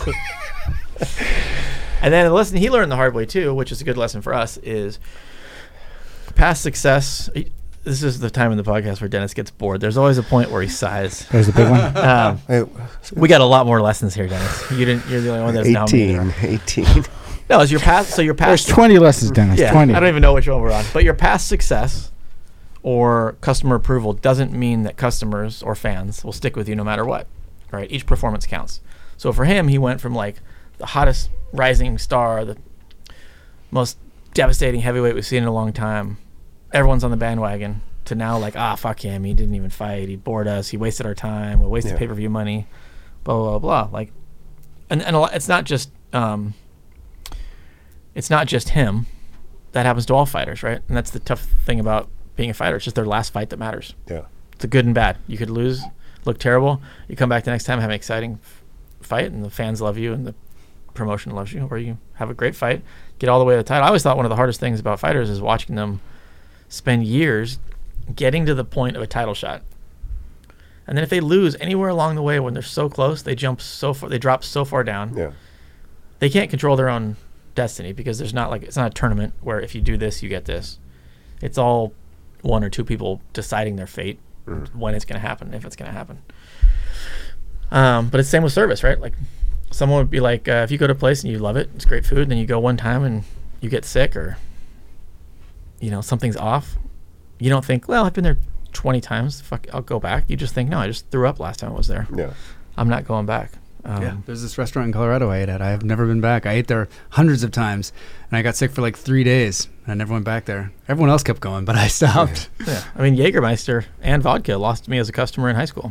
And then the lesson he learned the hard way too, which is a good lesson for us, is past success. This is the time in the podcast where Dennis gets bored. There's always a point where he sighs. There's the big one. We got a lot more lessons here, Dennis. You're the only one that's now 18. No, it's your past. So your past. There's 20 lessons, Dennis. Yeah, 20. I don't even know which one we're on. But your past success or customer approval doesn't mean that customers or fans will stick with you no matter what. Right? Each performance counts. So for him, he went from like the hottest rising star, the most devastating heavyweight we've seen in a long time. Everyone's on the bandwagon, to now like, fuck him. He didn't even fight. He bored us. He wasted our time. We wasted pay-per-view money. Blah, blah, blah. Like, and a lot, it's not just him. That happens to all fighters, right? And that's the tough thing about being a fighter. It's just their last fight that matters. Yeah. It's a good and bad. You could lose, look terrible. You come back the next time, have an exciting fight, and the fans love you, and the promotion loves you, where you have a great fight, get all the way to the title. I always thought one of the hardest things about fighters is watching them spend years getting to the point of a title shot. And then if they lose anywhere along the way when they're so close, they drop so far down. Yeah. They can't control their own destiny because it's not a tournament where if you do this, you get this. It's all one or two people deciding their fate, when it's going to happen, if it's going to happen. But it's the same with service, right? Like someone would be like, if you go to a place and you love it, it's great food, then you go one time and you get sick or, something's off. You don't think, well, I've been there 20 times. Fuck, I'll go back. You just think, no, I just threw up last time I was there. Yeah. I'm not going back. There's this restaurant in Colorado I ate at. I have never been back. I ate there hundreds of times, and I got sick for like 3 days. And I never went back there. Everyone else kept going, but I stopped. Yeah. I mean, Jägermeister and vodka lost me as a customer in high school.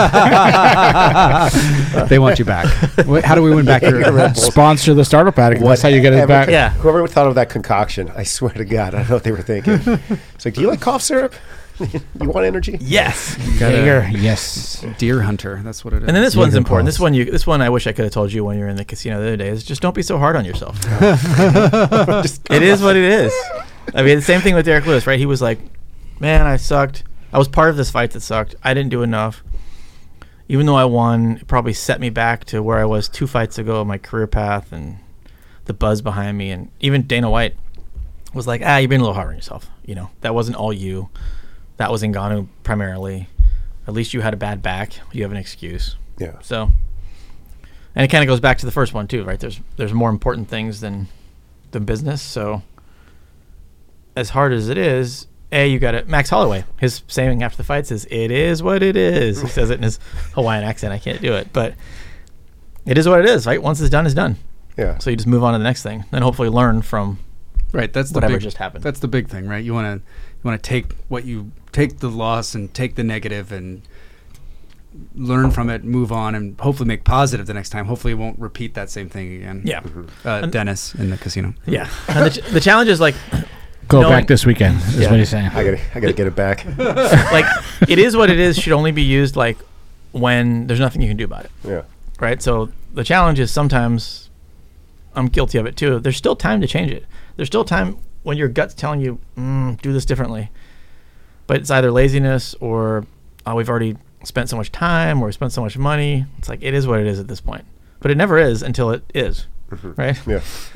They want you back. How do we win back your Sponsor the startup addict. That's how you get it back. Yeah. Whoever thought of that concoction, I swear to God, I don't know what they were thinking. It's like, do you like cough syrup? You want energy? Yes. Jaeger, yes. Deer hunter. That's what it is. And then this one's Jaeger important. Pulse. This one I wish I could have told you when you were in the casino the other day is just don't be so hard on yourself. It is what it is. I mean, the same thing with Derek Lewis, right? He was like, man, I sucked. I was part of this fight that sucked. I didn't do enough. Even though I won, it probably set me back to where I was 2 fights ago in my career path and the buzz behind me. And even Dana White was like, you've been a little hard on yourself. That wasn't all you. That was Ngannou primarily. At least you had a bad back. You have an excuse. Yeah. So, and it kind of goes back to the first one too, right? There's more important things than business. So, as hard as it is, you got it. Max Holloway, his saying after the fights is, "It is what it is." He says it in his Hawaiian accent. I can't do it, but it is what it is, right? Once it's done, it's done. Yeah. So you just move on to the next thing, and hopefully learn from right. That's whatever the big, just happened. That's the big thing, right? You want to take the loss and take the negative and learn from it, move on, and hopefully make positive the next time. Hopefully, it won't repeat that same thing again. Yeah. Dennis in the casino. Yeah. And the challenge is like. Go back this weekend is what he's saying. I gotta get it back. Like, it is what it is should only be used like when there's nothing you can do about it. Yeah. Right. So the challenge is sometimes I'm guilty of it too. There's still time to change it. There's still time when your gut's telling you do this differently, but it's either laziness or we've already spent so much time or we spent so much money. It's like it is what it is at this point, but it never is until it is. Right. Yeah.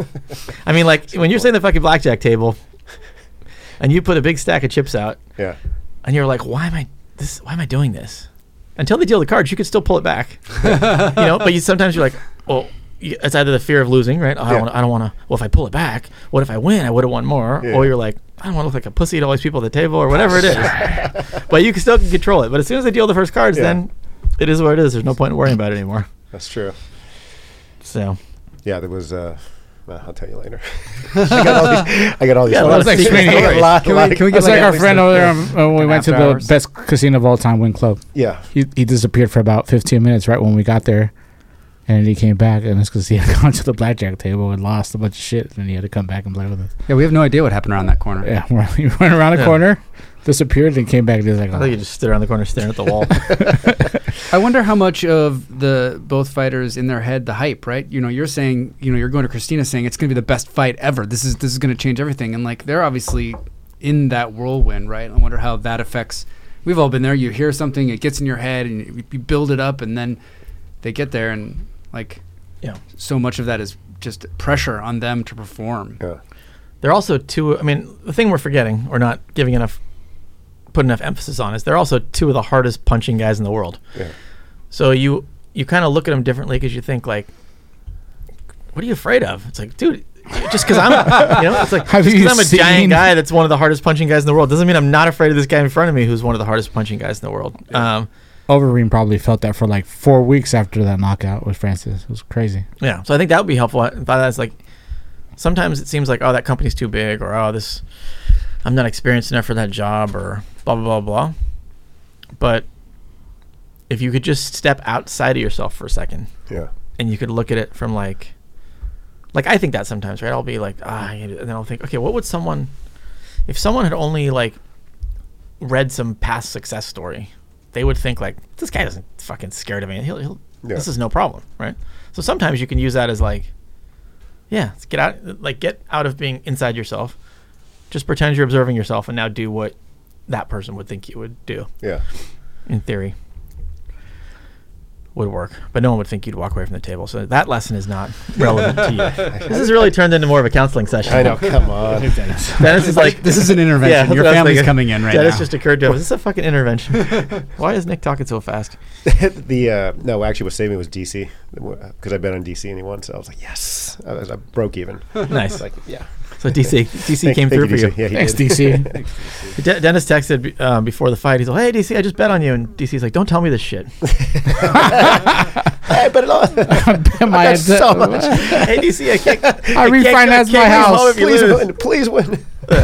I mean, like when you're saying the fucking blackjack table. And you put a big stack of chips out. Yeah. And you're like, why am I doing this? Until they deal the cards, you could still pull it back. But sometimes you're like, well, it's either the fear of losing, right? I don't want to. Well, if I pull it back, what if I win? I would have won more. Yeah. Or you're like, I don't want to look like a pussy to all these people at the table or whatever it is. But you can still control it. But as soon as they deal the first cards, then it is what it is. There's no point in worrying about it anymore. That's true. So. Yeah, there was. I'll tell you later. I got all these. Yeah, a lot of It's like stories. Can we get like our friend over there when we went to the best casino of all time, Win Club? Yeah. He disappeared for about 15 minutes right when we got there. And he came back, and it's because he had gone to the blackjack table and lost a bunch of shit, and he had to come back and play with us. Yeah, we have no idea what happened around that corner. Yeah, he went around a corner, disappeared, and came back, and he was like, I think you just stood around the corner staring at the wall. I wonder how much of both fighters in their head, the hype, right? You're saying, you're going to Christina saying it's going to be the best fight ever. This is going to change everything. And like, they're obviously in that whirlwind, right? I wonder how that affects. We've all been there. You hear something, it gets in your head, and you build it up, and then they get there, and like, so much of that is just pressure on them to perform. Yeah. They're also two. I mean, the thing we're forgetting or not put enough emphasis on is they're also two of the hardest punching guys in the world. Yeah. So you kind of look at them differently because you think like, what are you afraid of? It's like, dude, just because I'm, it's like just because I'm a giant guy that's one of the hardest punching guys in the world doesn't mean I'm not afraid of this guy in front of me who's one of the hardest punching guys in the world. Yeah. Overeem probably felt that for like 4 weeks after that knockout with Francis. It was crazy. Yeah. So I think that would be helpful. By that, it's like sometimes it seems like, that company's too big, or I'm not experienced enough for that job, or blah, blah, blah, blah. But if you could just step outside of yourself for a second, and you could look at it from like I think that sometimes, right? I'll be like, and then I'll think, okay, what would if someone had only like read some past success story, they would think like, this guy isn't fucking scared of me. This is no problem, right? So sometimes you can use that as like, Yeah, let's get out of being inside yourself. Just pretend you're observing yourself and now do what that person would think you would do. Yeah. In theory. Would work, but no one would think you'd walk away from the table. So that lesson is not relevant to you. This has really turned into more of a counseling session. I know. Come on. Dennis is like, This is an intervention. Yeah, that's Your what I was family's thinking. coming in right Dennis now. just occurred to him. Is this a fucking intervention? Why is Nick talking so fast? No, actually, what saved me was DC because I bet on DC and he won. So I was like, yes, I broke even. Nice. Like, yeah. So DC came Thank through for you. DC. Yeah, he Thanks, did. DC. Dennis texted before the fight. He's like, "Hey DC, I just bet on you." And DC's like, "Don't tell me this shit." I bet it on. My got so much. Hey DC, I can't. I refinanced my house. Please win.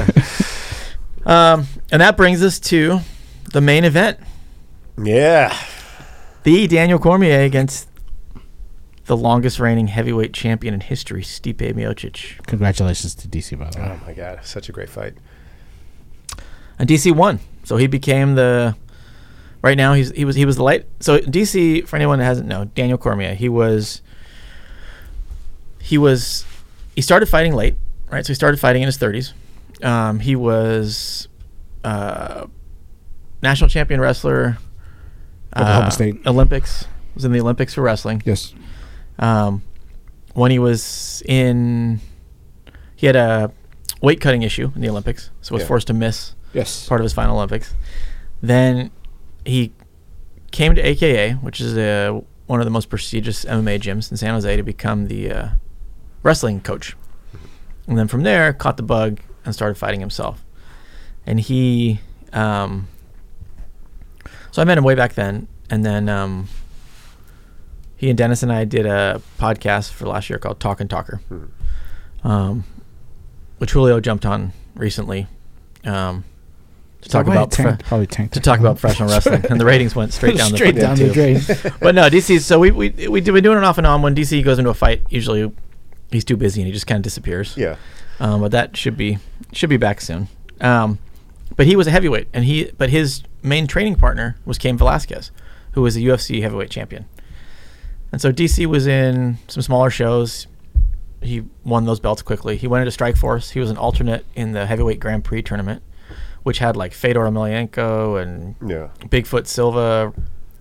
And that brings us to the main event: Yeah. the Daniel Cormier against the longest reigning heavyweight champion in history, Stipe Miocic. Congratulations to DC, by the way. Oh my God, such a great fight. And DC won, so he became the. Right now, he was the light. So DC, for anyone that hasn't known, Daniel Cormier, he started fighting late, right? So he started fighting in his 30s. He was national champion wrestler. Oklahoma State. Olympics. Was in the Olympics for wrestling. Yes. When he was in, he had a weight cutting issue in the Olympics, so was forced to miss Yes. part of his final Olympics. Then he came to AKA, which is one of the most prestigious MMA gyms in San Jose, to become the wrestling coach. And then from there, caught the bug and started fighting himself. And he, so I met him way back then, and then he and Dennis and I did a podcast for last year called Talk and Talker, which Julio jumped on recently. To talk about probably tanked. to talk about professional wrestling, and the ratings went straight down straight the down the drain. But no, DC. So we've been doing it off and on. When DC goes into a fight, usually he's too busy and he just kind of disappears. Yeah. But that should be back soon. But he was a heavyweight, and his main training partner was Cain Velasquez, who was a UFC heavyweight champion. And so DC was in some smaller shows. He won those belts quickly. He went into Strikeforce. He was an alternate in the heavyweight Grand Prix tournament, which had like Fedor Emelianenko and Bigfoot Silva,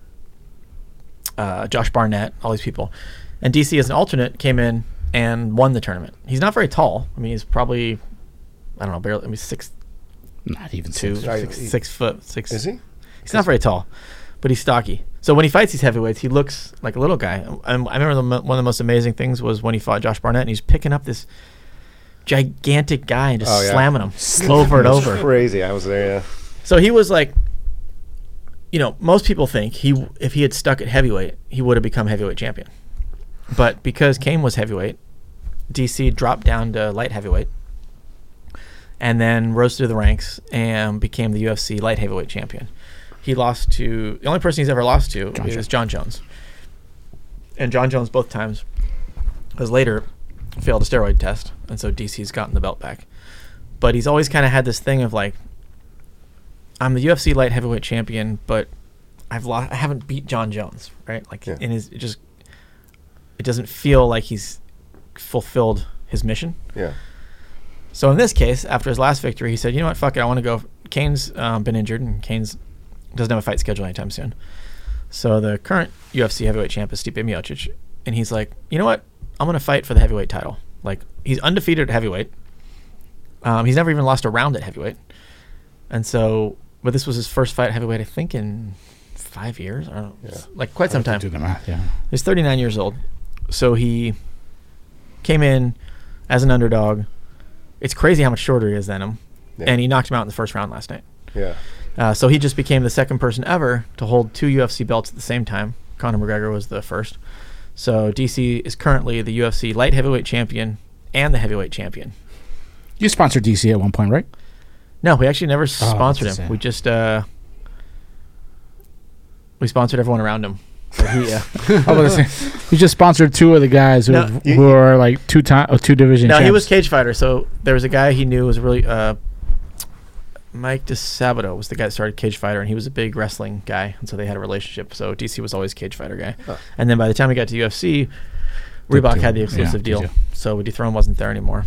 Josh Barnett, all these people. And DC as an alternate came in and won the tournament. He's not very tall. I mean, he's probably, I don't know, barely, 6'2", Not even 6 foot. Is he? He's not very tall, but he's stocky. So when he fights these heavyweights, he looks like a little guy. I remember one of the most amazing things was when he fought Josh Barnett, and he's picking up this gigantic guy and just slamming him over and over. Crazy. I was there. Yeah. So he was like, most people think if he had stuck at heavyweight, he would have become heavyweight champion. But because Cain was heavyweight, DC dropped down to light heavyweight and then rose through the ranks and became the UFC light heavyweight champion. He lost to, the only person he's ever lost to is John Jones. And John Jones both times has later failed a steroid test, and so DC's gotten the belt back. But he's always kind of had this thing of like, I'm the UFC light heavyweight champion, but I haven't beat John Jones, right? Like it doesn't feel like he's fulfilled his mission. Yeah. So in this case, after his last victory, he said, "You know what? Fuck it. I want to go." Cain's been injured, and Cain's doesn't have a fight schedule anytime soon. So the current UFC heavyweight champ is Stipe Miocic, and he's like, "You know what? I'm going to fight for the heavyweight title." Like, he's undefeated at heavyweight. He's never even lost a round at heavyweight. And so, but this was his first fight at heavyweight, I think, in 5 years. I don't know. Yeah. Like, quite some time. Do the math, yeah. He's 39 years old. So he came in as an underdog. It's crazy how much shorter he is than him. Yeah. And he knocked him out in the first round last night. Yeah. So he just became the second person ever to hold 2 UFC belts at the same time. Conor McGregor was the first. So DC is currently the UFC light heavyweight champion and the heavyweight champion. You sponsored DC at one point, right? No, we actually never sponsored him. We just we sponsored everyone around him. So he, you just sponsored 2 of the guys who are like 2 division. No, champs. he was cage fighter. So there was a guy he knew was really Mike DeSabato was the guy that started Cage Fighter, and he was a big wrestling guy, and so they had a relationship. So DC was always Cage Fighter guy. And then by the time he got to UFC, Reebok to- had the exclusive yeah, deal, yeah. so Dethrone wasn't there anymore.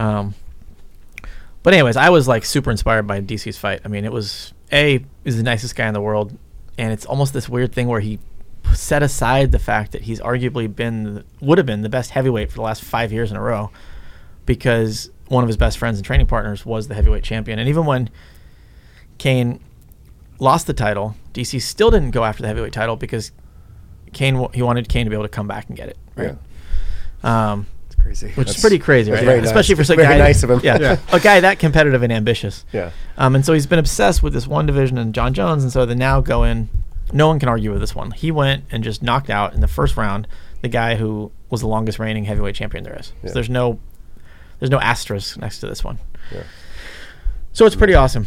But anyways, I was like super inspired by DC's fight. I mean, it was he's the nicest guy in the world, and it's almost this weird thing where he set aside the fact that he's arguably would have been the best heavyweight for the last 5 years in a row, because one of his best friends and training partners was the heavyweight champion. And even when Kane lost the title, DC still didn't go after the heavyweight title because he wanted Kane to be able to come back and get it. Right. It's crazy. Which is That's- pretty crazy, that's right? very nice. Especially for That's some very guy. nice of him. Yeah, Yeah. a guy that competitive and ambitious. Yeah. And so he's been obsessed with this one division and John Jones, and so they now go in. No one can argue with this one. He went and just knocked out in the first round the guy who was the longest reigning heavyweight champion there is. Yeah. So there's no asterisk next to this one. Yeah. So it's pretty awesome.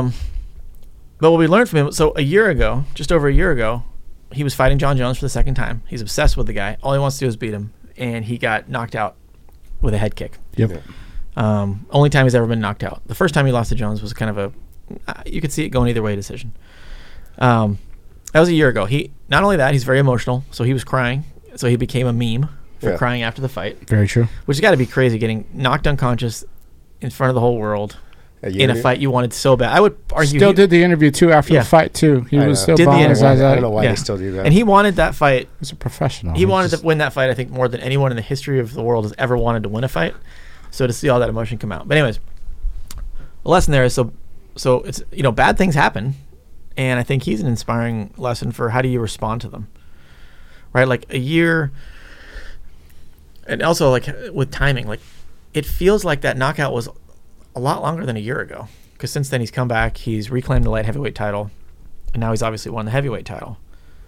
But what we learned from him, so just over a year ago, he was fighting John Jones for the second time. He's obsessed with the guy. All he wants to do is beat him, and he got knocked out with a head kick. Yep. Yeah. Only time he's ever been knocked out. The first time he lost to Jones was kind of you could see it going either way decision. That was a year ago. Not only that, he's very emotional, so he was crying. So he became a meme for Yeah. crying after the fight, Very true. which has got to be crazy, getting knocked unconscious in front of the whole world Yeah, in a fight you wanted so bad. I would argue Still did the interview too after Yeah. the fight too. He I was know. still Did the bawling his interview. eyes I don't know out. why Yeah. they still do that. and he wanted that fight. He's a professional. He wanted just- to win that fight, I think, more than anyone in the history of the world has ever wanted to win a fight. So to see all that emotion come out. But anyways, the lesson there is so it's bad things happen, and I think he's an inspiring lesson for how do you respond to them. Right? Like a year, and also like with timing, like it feels like that knockout was a lot longer than a year ago, because since then he's come back, he's reclaimed the light heavyweight title, and now he's obviously won the heavyweight title.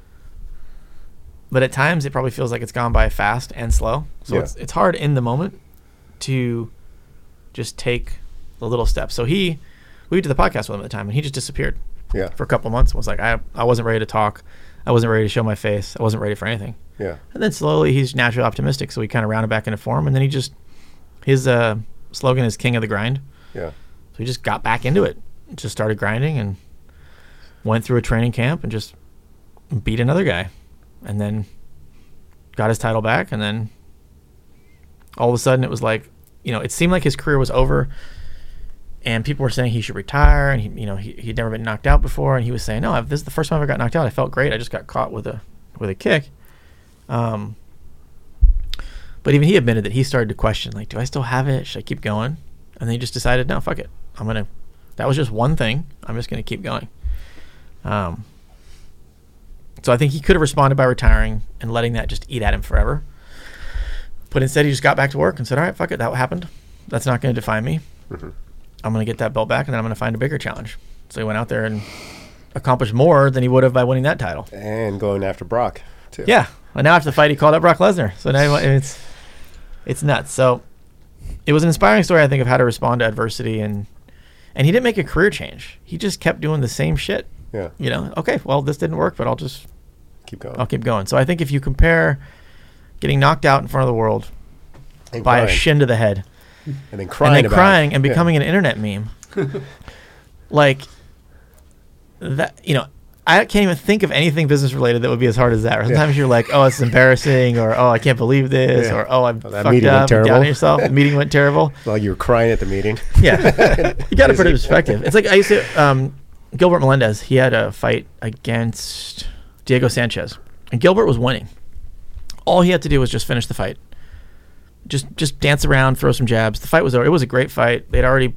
But at times it probably feels like it's gone by fast and slow. So Yeah. it's hard in the moment to just take the little steps. So we did the podcast with him at the time, and he just disappeared Yeah. for a couple of months. And was like, I wasn't ready to talk. I wasn't ready to show my face. I wasn't ready for anything. Yeah. And then slowly he's naturally optimistic, so he kind of rounded back into form. And then his slogan is King of the Grind. Yeah. So he just got back into it, just started grinding, and went through a training camp and just beat another guy, and then got his title back. And then all of a sudden it was like, it seemed like his career was over, and people were saying he should retire, and he'd never been knocked out before, and he was saying, no, this is the first time I ever got knocked out. I felt great. I just got caught with a kick. But even he admitted that he started to question, like, do I still have it? Should I keep going? And then he just decided, no, fuck it. That was just one thing. I'm just going to keep going. So I think he could have responded by retiring and letting that just eat at him forever. But instead he just got back to work and said, all right, fuck it. That happened. That's not going to define me. Mm-hmm. I'm going to get that belt back, and then I'm going to find a bigger challenge. So he went out there and accomplished more than he would have by winning that title. And going after Brock too. Yeah. And now after the fight, he called up Brock Lesnar. So now it's nuts. So it was an inspiring story, I think, of how to respond to adversity. And he didn't make a career change. He just kept doing the same shit. Yeah. Okay, well, this didn't work, but I'll Keep going. keep going. So I think if you compare getting knocked out in front of the world And by a crying. shin to the head, And then crying and then about crying it. and Yeah. becoming an internet meme, like that, I can't even think of anything business related that would be as hard as that. Or sometimes you're like, oh, it's embarrassing, or oh, I can't believe this, Yeah. or oh, I that fucked meeting went up, down terrible. on yourself. The meeting went terrible. Well, you were crying at the meeting. Yeah, you got to put it in perspective. It's like I used to. Gilbert Melendez, he had a fight against Diego Sanchez, and Gilbert was winning. All he had to do was just finish the fight. Just dance around, throw some jabs. The fight was over. It was a great fight. They'd already,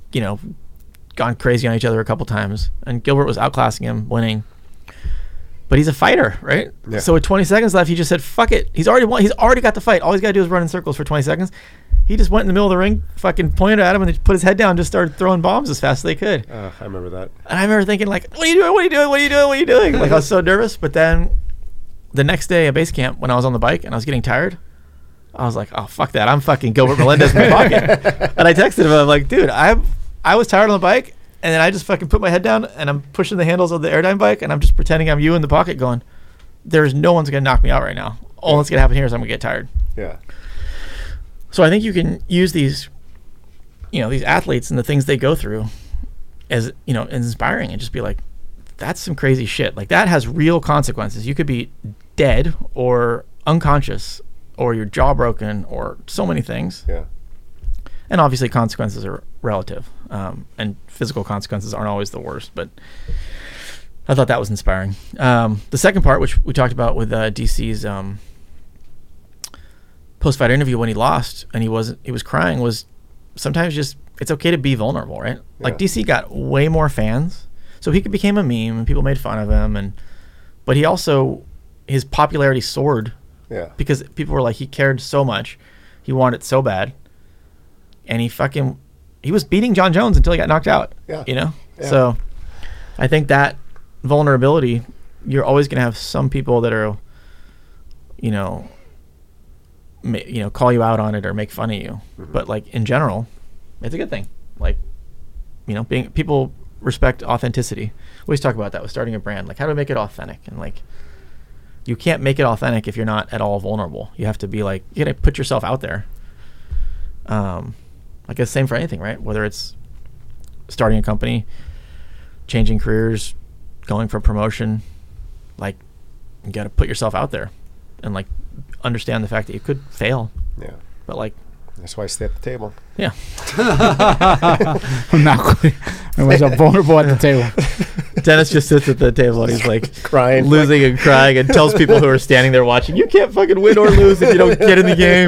gone crazy on each other a couple times, and Gilbert was outclassing him, winning. But he's a fighter, right? Yeah. So with 20 seconds left, he just said, "Fuck it." He's already won. He's already got the fight. All he's got to do is run in circles for 20 seconds. He just went in the middle of the ring, fucking pointed at him, and then put his head down, and just started throwing bombs as fast as they could. I remember that. And I remember thinking, like, what are you doing? What are you doing? What are you doing? What are you doing? Like, I was so nervous. But then the next day at base camp, when I was on the bike and I was getting tired, I was like, oh, fuck that. I'm fucking Gilbert Melendez in my pocket. And I texted him. I'm like, dude, I was tired on the bike, and then I just fucking put my head down, and I'm pushing the handles of the Airdyne bike, and I'm just pretending I'm you in the pocket going, there's no one's going to knock me out right now. All that's going to happen here is I'm going to get tired. Yeah. So I think you can use these, these athletes and the things they go through as, inspiring, and just be like, that's some crazy shit. Like, that has real consequences. You could be dead or unconscious or your jaw broken or so many things. Yeah. And obviously consequences are relative, and physical consequences aren't always the worst, but I thought that was inspiring. The second part, which we talked about with DC's post-fight interview when he lost and he was crying, was sometimes just it's okay to be vulnerable, right? Like DC got way more fans, so he became a meme and people made fun of him, but he also, his popularity soared because people were like, he cared so much, he wanted it so bad. And he was beating John Jones until he got knocked out. Yeah. You know? Yeah. So I think that vulnerability, you're always going to have some people that are, call you out on it or make fun of you. Mm-hmm. But like in general, it's a good thing. Like, people respect authenticity. We always talk about that with starting a brand. Like, how do we make it authentic? And like, you can't make it authentic if you're not at all vulnerable. You have to be like, you got to put yourself out there. I guess same for anything, right? Whether it's starting a company, changing careers, going for promotion, like you got to put yourself out there and like understand the fact that you could fail. Yeah. But like, that's why I stay at the table. Yeah. I'm not quite. I was vulnerable at the table. Dennis just sits at the table and he's like crying, losing and crying, and tells people who are standing there watching, "You can't fucking win or lose if you don't get in the game."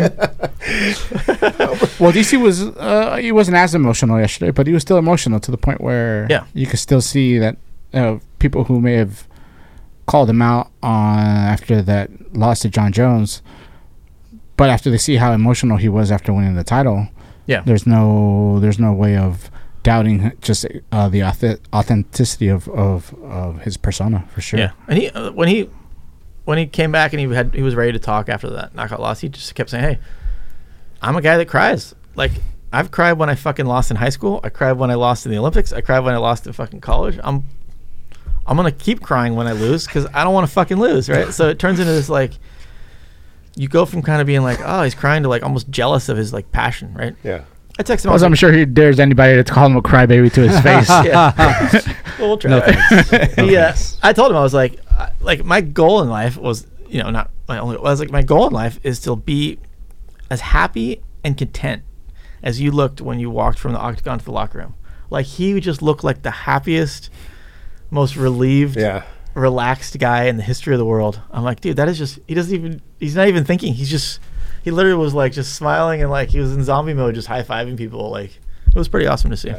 Well, DC was he wasn't as emotional yesterday, but he was still emotional to the point where you could still see that people who may have called him out after that loss to John Jones, but after they see how emotional he was after winning the title, there's no way of doubting just the authenticity of his persona, for sure. Yeah, and he when he came back and he was ready to talk after that knockout loss, he just kept saying, "Hey, I'm a guy that cries. Like, I've cried when I fucking lost in high school. I cried when I lost in the Olympics. I cried when I lost in fucking college. I'm gonna keep crying when I lose because I don't want to fucking lose, right?" So it turns into this like, you go from kind of being like, oh, he's crying, to like almost jealous of his like passion, right? Yeah. I text him. I'm sure he dares anybody to call him a crybaby to his face. Well, we'll try. No, I told him, I was like my goal in life was, not my only. I was like, my goal in life is to be as happy and content as you looked when you walked from the octagon to the locker room. Like, he just looked like the happiest, most relieved, relaxed guy in the history of the world. I'm like, dude, that is just, he's not even thinking. He literally was like just smiling and like he was in zombie mode, just high-fiving people. Like, it was pretty awesome to see.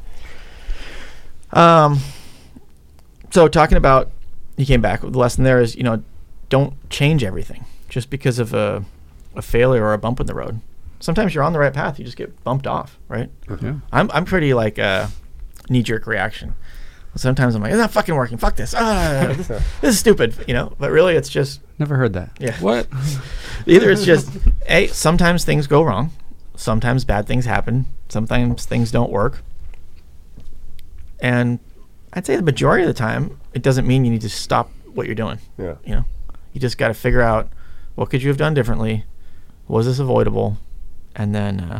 So talking about, he came back, the lesson there is, don't change everything just because of a failure or a bump in the road. Sometimes you're on the right path, you just get bumped off, right? Mm-hmm. I'm pretty like knee-jerk reaction. Sometimes I'm like, it's not fucking working. Fuck this. This is stupid, But really, it's just... Never heard that. Yeah. What? Either it's just, hey, sometimes things go wrong. Sometimes bad things happen. Sometimes things don't work. And I'd say the majority of the time, it doesn't mean you need to stop what you're doing. Yeah. You just got to figure out, what could you have done differently? Was this avoidable? And then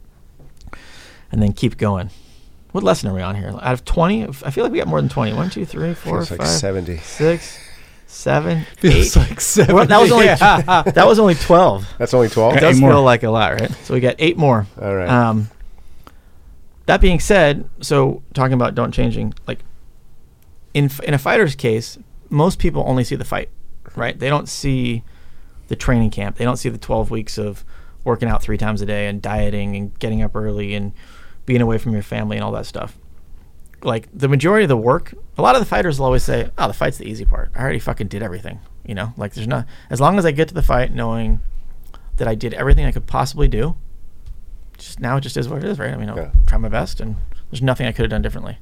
keep going. What lesson are we on here? Out of 20, I feel like we got more than 20. 1, 2, 3, 4, 5, 70. 6, 7, 8. Feels like 70. Well, that was only 12. That's only 12? It does feel like a lot, right? So we got 8 more. All right. That being said, so talking about don't changing, like in a fighter's case, most people only see the fight, right? They don't see the training camp. They don't see the 12 weeks of working out 3 times a day and dieting and getting up early and being away from your family and all that stuff. Like, the majority of the work, a lot of the fighters will always say, oh, the fight's the easy part. I already fucking did everything, Like, there's not, as long as I get to the fight knowing that I did everything I could possibly do, now it just is what it is, right? I mean, I'll try my best, and there's nothing I could have done differently.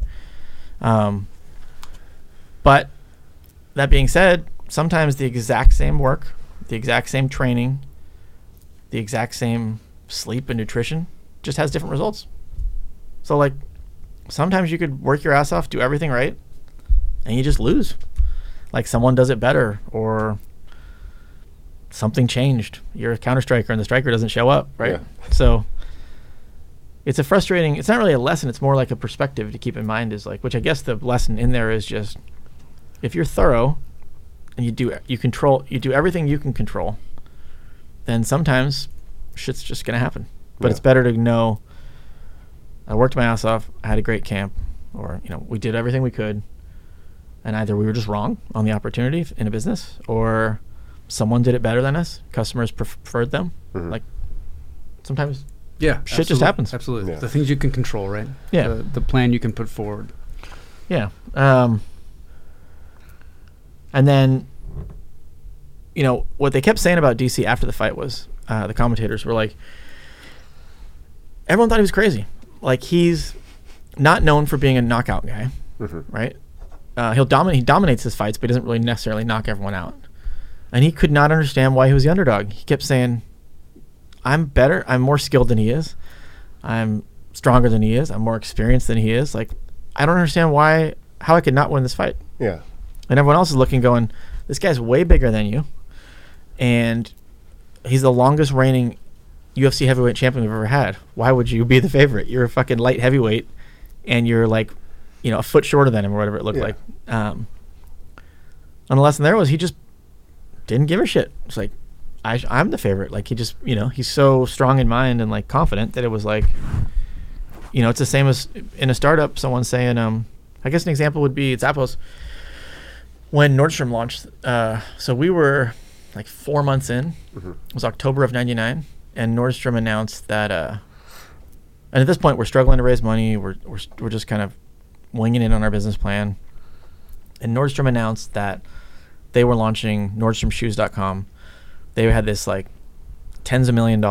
But that being said, sometimes the exact same work, the exact same training, the exact same sleep and nutrition just has different results. So, like, sometimes you could work your ass off, do everything right, and you just lose. Like, someone does it better, or something changed. You're a counter striker and the striker doesn't show up, right? Yeah. So it's it's not really a lesson, it's more like a perspective to keep in mind, is like, which I guess the lesson in there is just, if you're thorough and you do everything you can control, then sometimes shit's just gonna happen. But Yeah. it's better to know I worked my ass off, I had a great camp, or we did everything we could, and either we were just wrong on the opportunity in a business, or someone did it better than us. Customers preferred them. Mhm. Like sometimes, Yeah, Shit just happens. Absolutely, Yeah. the things you can control, right? Yeah. the plan you can put forward. yeah. And then, what they kept saying about DC after the fight was, the commentators were like, everyone thought he was crazy. Like, he's not known for being a knockout guy, Mhm. right? He dominates his fights, but he doesn't really necessarily knock everyone out. And he could not understand why he was the underdog. He kept saying, I'm better. I'm more skilled than he is. I'm stronger than he is. I'm more experienced than he is. Like, I don't understand how I could not win this fight. Yeah. And everyone else is looking, going, this guy's way bigger than you. And he's the longest reigning UFC heavyweight champion we've ever had. Why would you be the favorite? You're a fucking light heavyweight, and you're like, a foot shorter than him or whatever it looked Yeah. like. And the lesson there was he just didn't give a shit. It's like, I'm the favorite. Like, he just, he's so strong in mind and like confident that it was like, it's the same as in a startup, someone saying, I guess an example would be Zappos. When Nordstrom launched, so we were like 4 months in. Mhm. It was October of '99, and Nordstrom announced that. And at this point, we're struggling to raise money. We're just kind of winging it on our business plan. And Nordstrom announced that they were launching NordstromShoes.com. They had this like tens of $1 million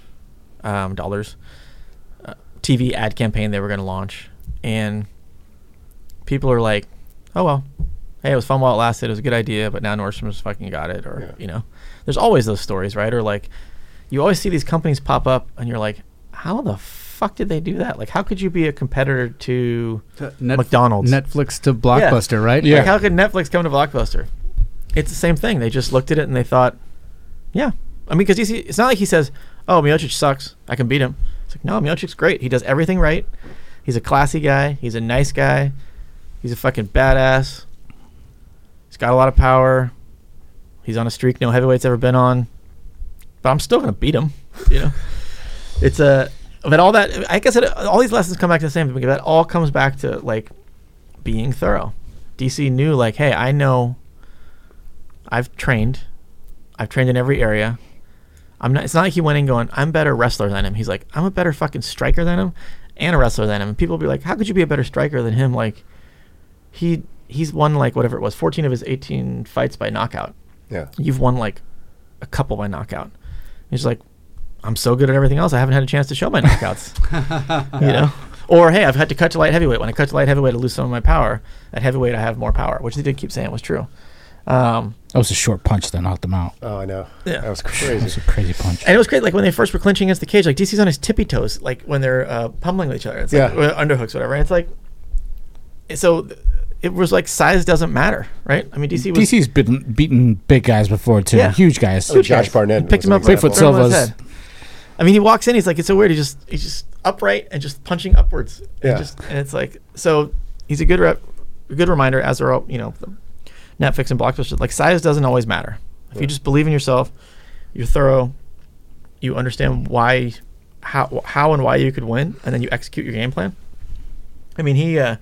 TV ad campaign they were going to launch, and people are like, "Oh well, hey, it was fun while it lasted. It was a good idea, but now Nordstrom's fucking got it." Or there's always those stories, right? Or like, you always see these companies pop up, and you're like, "How the fuck did they do that? Like, how could you be a competitor to McDonald's, Netflix to Blockbuster, right? Yeah. Like, how could Netflix come to Blockbuster?" It's the same thing. They just looked at it and they thought, "Yeah." I mean, because it's not like he says, "Oh, Miocic sucks. I can beat him." It's like, no, Miocic's great. He does everything right. He's a classy guy. He's a nice guy. He's a fucking badass. He's got a lot of power. He's on a streak no heavyweight's ever been on. But I'm still gonna beat him. It's but all that. I guess all these lessons come back to the same thing. That all comes back to like being thorough. DC knew like, hey, I know. I've trained in every area. It's not like he went in going, I'm a better wrestler than him. He's like, I'm a better fucking striker than him and a wrestler than him. And people will be like, how could you be a better striker than him? Like, he's won like whatever it was, 14 of his 18 fights by knockout. Yeah. You've won like a couple by knockout. He's like, I'm so good at everything else, I haven't had a chance to show my knockouts. Or, hey, I've had to cut to light heavyweight. When I cut to light heavyweight, I lose some of my power. At heavyweight, I have more power, which they did keep saying was true. That was a short punch that knocked him out. Oh, I know. Yeah. That was That crazy. was a crazy punch. And it was great, like when they first were clinching against the cage, like DC's on his tippy toes, like when they're pummeling with each other. It's like underhooks, whatever. And it's like, so it was like size doesn't matter, right? I mean, DC's beaten big guys before too, Yeah. huge guys. Oh, Josh Barnett. He picked him up, was an Bigfoot example. Silva. threw him on his head. I mean, he walks in, he's like, it's so weird. He's just upright and just punching upwards. Yeah. And it's like, so he's a good reminder, as are all, the Netflix and Blockbuster. Like, size doesn't always matter. If you just believe in yourself, you're thorough, you understand how and why you could win, and then you execute your game plan. I mean, he at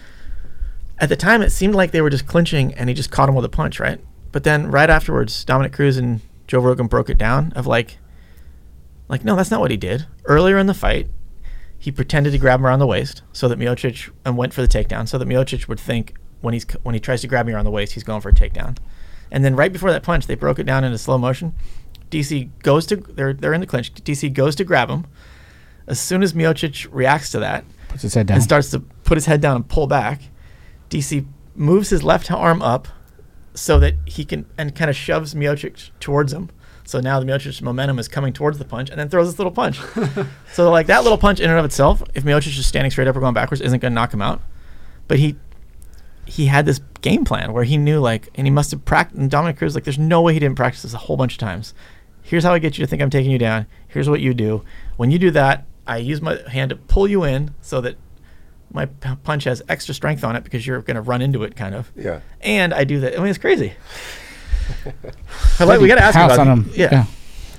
the time it seemed like they were just clinching, and he just caught him with a punch, right? But then right afterwards, Dominic Cruz and Joe Rogan broke it down of like no, that's not what he did. Earlier in the fight, he pretended to grab him around the waist so that Miocic and went for the takedown, so that Miocic would think when he tries to grab me around the waist, he's going for a takedown. And then right before that punch, they broke it down into slow motion. DC goes to they're in the clinch. DC goes to grab him. As soon as Miocic reacts to that Puts his head down. and starts to put his head down and pull back, DC moves his left arm up so that he can and kind of shoves Miocic towards him. So now the Miocic momentum is coming towards the punch, and then throws this little punch. So like that little punch in and of itself, if Miocic is standing straight up or going backwards, isn't going to knock him out. But he had this game plan where he knew and he must have practiced. And Dominic Cruz, there's no way he didn't practice this a whole bunch of times. Here's how I get you to think I'm taking you down. Here's what you do. When you do that, I use my hand to pull you in so that my punch has extra strength on it because you're going to run into it, kind of. Yeah. And I do that. I mean, it's crazy. We got to ask Pounce about on him. Yeah.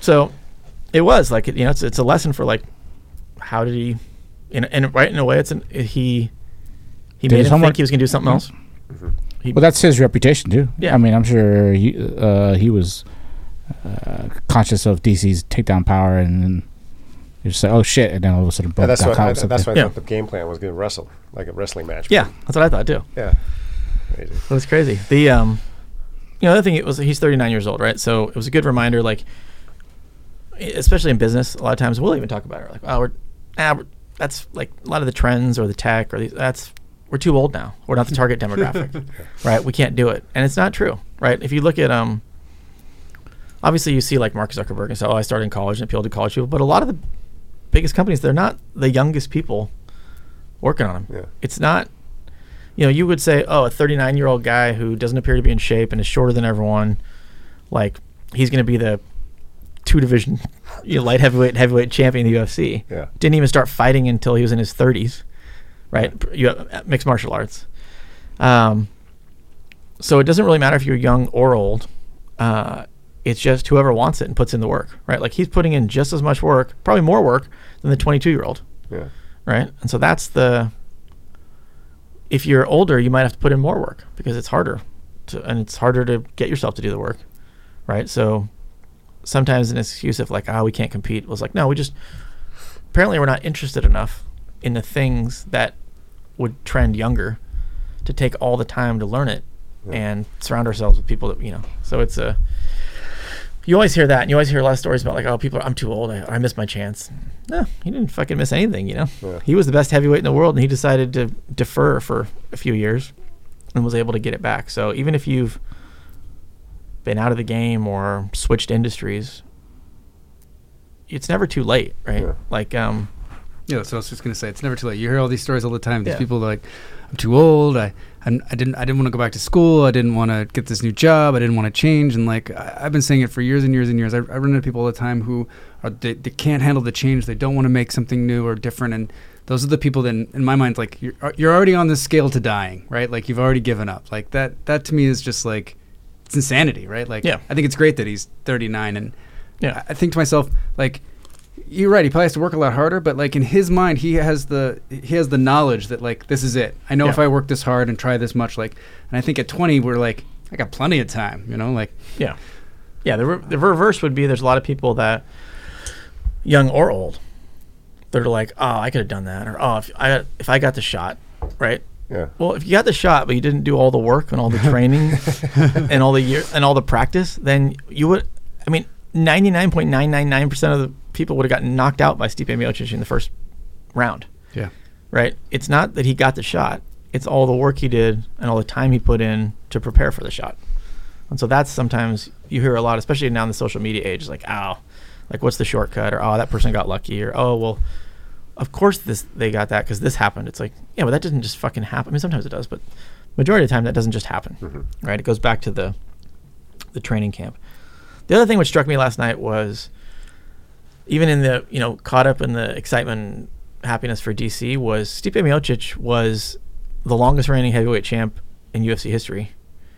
So it was like, you know, it's a lesson for like, how did he, and right in a way, he Did made his him homework. think he was going to do something else. Well, that's his reputation too. Yeah. I mean, I'm sure he was conscious of DC's takedown power, and then he just said, "Oh shit!" And then all of a sudden, boom, that's got what caught I, with that's something. what I Yeah. thought the game plan was going to wrestle, like a wrestling match. Yeah, that's what I thought too. Yeah. Crazy. It was crazy. The you know, the other thing, it was he's 39 years old, right? So it was a good reminder, like, especially in business, a lot of times we'll even talk about it, like, oh, that's like a lot of the trends or the tech or we're too old now. We're not the target demographic, right? We can't do it, and it's not true, right? If you look at obviously you see like Mark Zuckerberg and say, oh, I started in college and appealed to college people, but a lot of the biggest companies, they're not the youngest people working on them. Yeah. It's not. You know, you would say, oh, a 39-year-old guy who doesn't appear to be in shape and is shorter than everyone, like, he's going to be the two-division light heavyweight champion in the UFC. Yeah. Didn't even start fighting until he was in his 30s, right? You have mixed martial arts. So it doesn't really matter if you're young or old. It's just whoever wants it and puts in the work, right? Like, he's putting in just as much work, probably more work, than the 22-year-old, Yeah. right? And so that's if you're older, you might have to put in more work because it's harder and it's harder to get yourself to do the work, right? So sometimes an excuse of like, we can't compete was like, no, apparently we're not interested enough in the things that would trend younger to take all the time to learn it and surround ourselves with people that, you know, so it's you always hear that, and you always hear a lot of stories about like, oh, I'm too old, I missed my chance. No, he didn't fucking miss anything, you know. Yeah. He was the best heavyweight in the world, and he decided to defer for a few years and was able to get it back. So even if you've been out of the game or switched industries, it's never too late, right? Yeah. Like, Yeah, so I was just gonna say, it's never too late. You hear all these stories all the time. These Yeah. people are like, I'm too old. I didn't want to go back to school. I didn't want to get this new job. I didn't want to change. And like, I've been saying it for years and years and years. I run into people all the time who they can't handle the change. They don't want to make something new or different. And those are the people that, in my mind, like you're already on this scale to dying, right? Like you've already given up. Like that to me is just like, it's insanity, right? Like, Yeah. I think it's great that he's 39, and yeah, I think to myself, like, you're right. He probably has to work a lot harder, but like in his mind, he has the knowledge that like this is it. I know Yeah. if I work this hard and try this much, like, and I think at 20 we're like, I got plenty of time, you know, like. yeah. The reverse would be there's a lot of people that, young or old, they're like, oh, I could have done that, or oh, if I got the shot, right? Yeah. Well, if you got the shot but you didn't do all the work and all the training and all the year and all the practice, then you would. I mean, 99.999% of the people would have gotten knocked out by Stipe Miocic in the first round. Yeah. Right? It's not that he got the shot. It's all the work he did and all the time he put in to prepare for the shot. And so that's sometimes you hear a lot, especially now in the social media age, like, ow, like what's the shortcut? Or, oh, that person got lucky. Or, oh, well, of course they got that because this happened. It's like, yeah, but that doesn't just fucking happen. I mean, sometimes it does, but majority of the time that doesn't just happen. Right? It goes back to the training camp. The other thing which struck me last night was, even in the, you know, caught up in the excitement and happiness for DC, was Stipe Miocic was the longest reigning heavyweight champ in UFC history.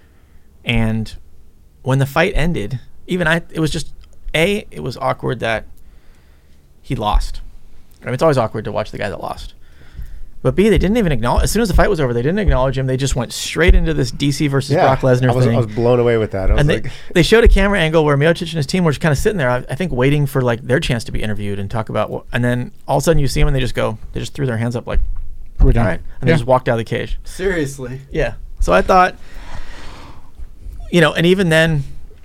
And when the fight ended, it was awkward that he lost. I mean, it's always awkward to watch the guy that lost. But B, they didn't even acknowledge, as soon as the fight was over, they didn't acknowledge him. They just went straight into this DC versus Brock Lesnar thing. I was blown away with that. I was And like, they showed a camera angle where Miocic and his team were just kind of sitting there, I think, waiting for like their chance to be interviewed and talk about and then all of a sudden you see them and they just threw their hands up like, We're done. all right. And they just walked out of the cage. Seriously. Yeah. So I thought, you know, and even then,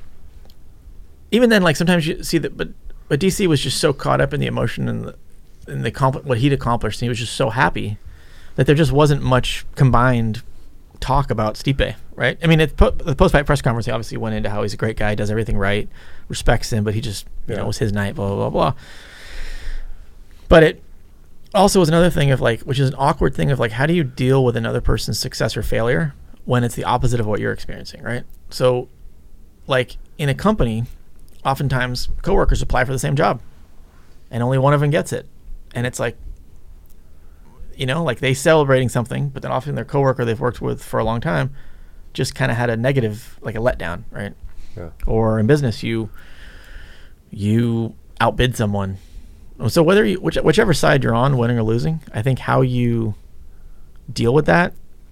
like sometimes you see that, but DC was just so caught up in the emotion and what he'd accomplished, and he was just so happy that there just wasn't much combined talk about Stipe, right? I mean, the post-fight press conference, he obviously went into how he's a great guy, does everything right, respects him, but he just, you know, it was his night, blah, blah, blah, blah. But it also was another thing of like, which is an awkward thing of like, how do you deal with another person's success or failure when it's the opposite of what you're experiencing, right? So, like, in a company, oftentimes coworkers apply for the same job and only one of them gets it. And it's like, you know, like they celebrating something, but then often their coworker they've worked with for a long time just kind of had a negative, like a letdown, right? Yeah. Or in business, you you outbid someone. So whether you, whichever side you're on, winning or losing, I think how you deal with that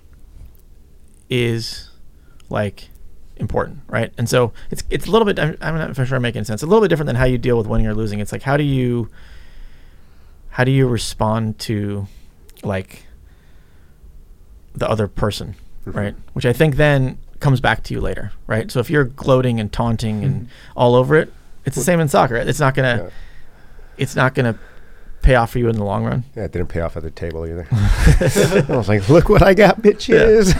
is like important, right? And so it's a little bit, I'm not sure I'm making sense. A little bit different than how you deal with winning or losing. It's like how do you respond to like the other person, right? Which I think then comes back to you later, right? So if you're gloating and taunting and all over it, it's the same in soccer. It's not gonna pay off for you in the long run. Yeah, it didn't pay off at the table either. I was like, look what I got, bitches.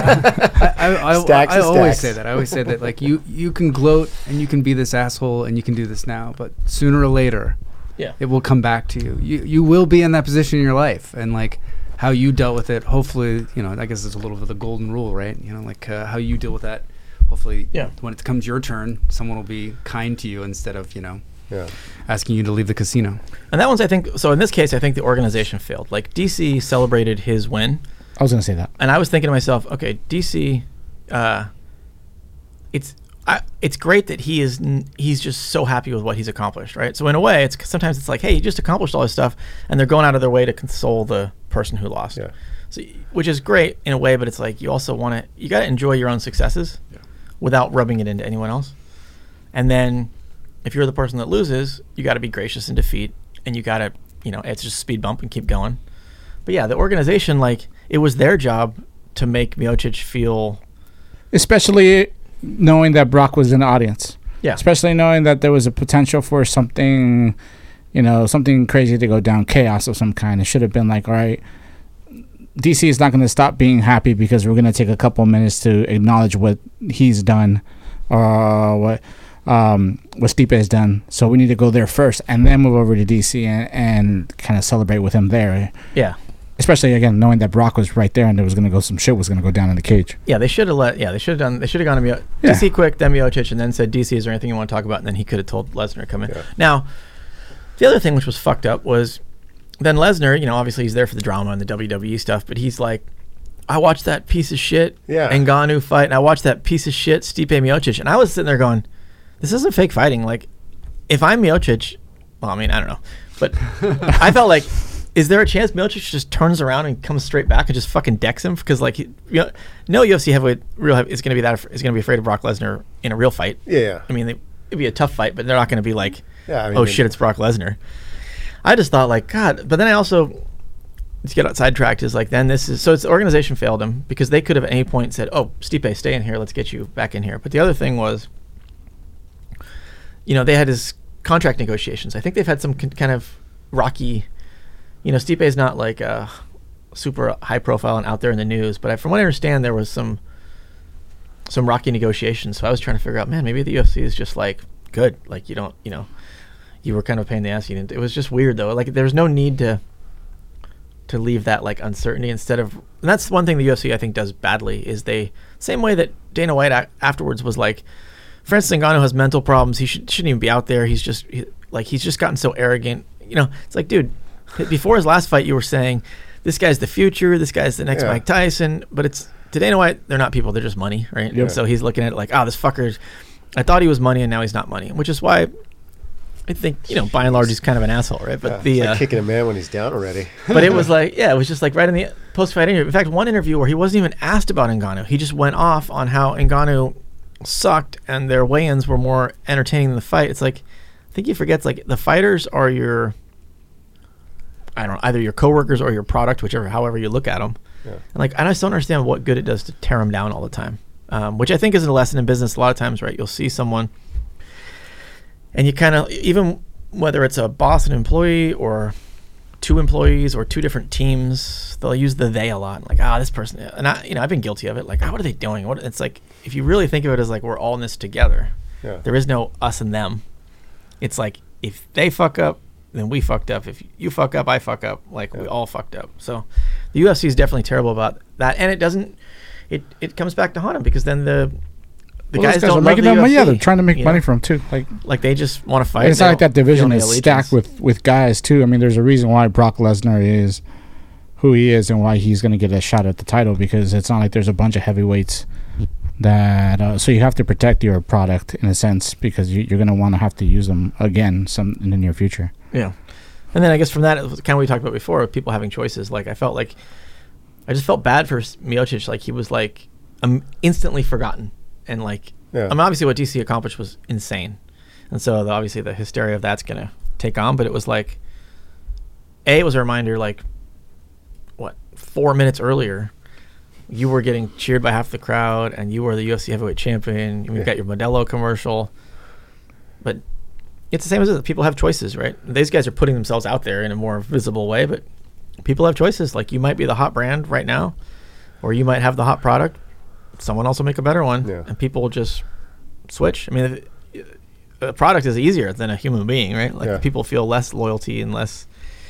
I always say that. I always say that, like, you can gloat and you can be this asshole and you can do this now, but sooner or later, it will come back to you. You will be in that position in your life, and like how you dealt with it. Hopefully, I guess it's a little bit of the golden rule, right? Like how you deal with that. Hopefully, when it comes your turn, someone will be kind to you instead of asking you to leave the casino. And that one's, I think, so in this case, I think the organization failed. Like DC celebrated his win. I was going to say that. And I was thinking to myself, okay, DC, it's great that he's just so happy with what he's accomplished, right? So in a way, sometimes it's like, hey, he just accomplished all this stuff, and they're going out of their way to console the person who lost. Yeah. So, which is great in a way, but it's like you also you got to enjoy your own successes without rubbing it into anyone else. And then if you're the person that loses, you got to be gracious in defeat, and you got to, it's just speed bump and keep going. But yeah, the organization, like, it was their job to make Miocic feel... Especially knowing that Brock was in the audience. Yeah. Especially knowing that there was a potential for something, something crazy to go down, chaos of some kind. It should have been like, all right, DC is not going to stop being happy because we're going to take a couple minutes to acknowledge what he's done or what Stipe has done. So we need to go there first and then move over to DC and kind of celebrate with him there. Yeah. Especially again knowing that Brock was right there and there was going to go some shit was going to go down in the cage. Yeah, they should have gone to DC quick, then Miocic, and then said, DC, is there anything you want to talk about? And then he could have told Lesnar to come in. Yeah. Now, the other thing which was fucked up was then Lesnar, obviously he's there for the drama and the WWE stuff, but he's like, I watched that piece of shit Ngannou fight, and I watched that piece of shit Stipe Miocic, and I was sitting there going, this isn't fake fighting. Like, if I'm Miocic, well, I mean, I don't know, but I felt like, is there a chance Miocic just turns around and comes straight back and just fucking decks him? Because like, no UFC heavyweight is going to be afraid of Brock Lesnar in a real fight. Yeah. I mean, it'd be a tough fight, but they're not going to be like, oh shit, it's Brock Lesnar. I just thought like, God, but then I also, to get sidetracked, is like, then it's the organization failed him because they could have at any point said, oh, Stipe, stay in here, let's get you back in here. But the other thing was, they had his contract negotiations. I think they've had some kind of rocky, Stipe is not like super high profile and out there in the news, but from what I understand, there was some rocky negotiations. So I was trying to figure out, man, maybe the UFC is just like good. Like you were kind of a pain in the ass. It was just weird though. Like there was no need to leave that like uncertainty instead of, and that's one thing the UFC I think does badly is same way that Dana White afterwards was like, Francis Ngannou has mental problems. He shouldn't even be out there. He's just gotten so arrogant. It's like, dude, before his last fight, you were saying this guy's the future. This guy's the next Mike Tyson. But to Dana White, they're not people. They're just money, right? Yeah. So he's looking at it like, this fucker's. I thought he was money, and now he's not money. Which is why I think by and large he's kind of an asshole, right? But it's like kicking a man when he's down already. But it was like, it was just like right in the post-fight interview. In fact, one interview where he wasn't even asked about Ngannou. He just went off on how Ngannou sucked and their weigh-ins were more entertaining than the fight. It's like, I think he forgets like the fighters are either your coworkers or your product, however you look at them. Yeah. And like, I just don't understand what good it does to tear them down all the time. Which I think is a lesson in business. A lot of times, right? You'll see someone, and you kind of, even whether it's a boss and employee or two employees or two different teams, they'll use the they a lot. Like, this person, and I've been guilty of it. Like, what are they doing? It's like, if you really think of it as like we're all in this together, there is no us and them. It's like if they fuck up, then we fucked up. If you fuck up, I fuck up. Like we all fucked up. So the UFC is definitely terrible about that, and it doesn't. It comes back to haunt them because then the guys don't are love making the that UFC. money. Yeah, they're trying to make money from them too. Like they just want to fight. And it's not like that division is stacked with guys too. I mean, there's a reason why Brock Lesnar is who he is and why he's going to get a shot at the title, because it's not like there's a bunch of heavyweights that so you have to protect your product in a sense because you're going to want to have to use them again some in the near future. Yeah. And then I guess from that, kind of what we talked about before, with people having choices. Like I just felt bad for Miocic. Like he was like instantly forgotten, and like I mean, obviously what DC accomplished was insane, and so obviously the hysteria of that's gonna take on. But it was like, it was a reminder. Like, what 4 minutes earlier, you were getting cheered by half the crowd, and you were the UFC heavyweight champion. You've got your Modelo commercial, but it's the same as it. People have choices, right? These guys are putting themselves out there in a more visible way, but people have choices. Like, you might be the hot brand right now, or you might have the hot product. Someone else will make a better one, and people will just switch. I mean, a product is easier than a human being, right? Like, people feel less loyalty and less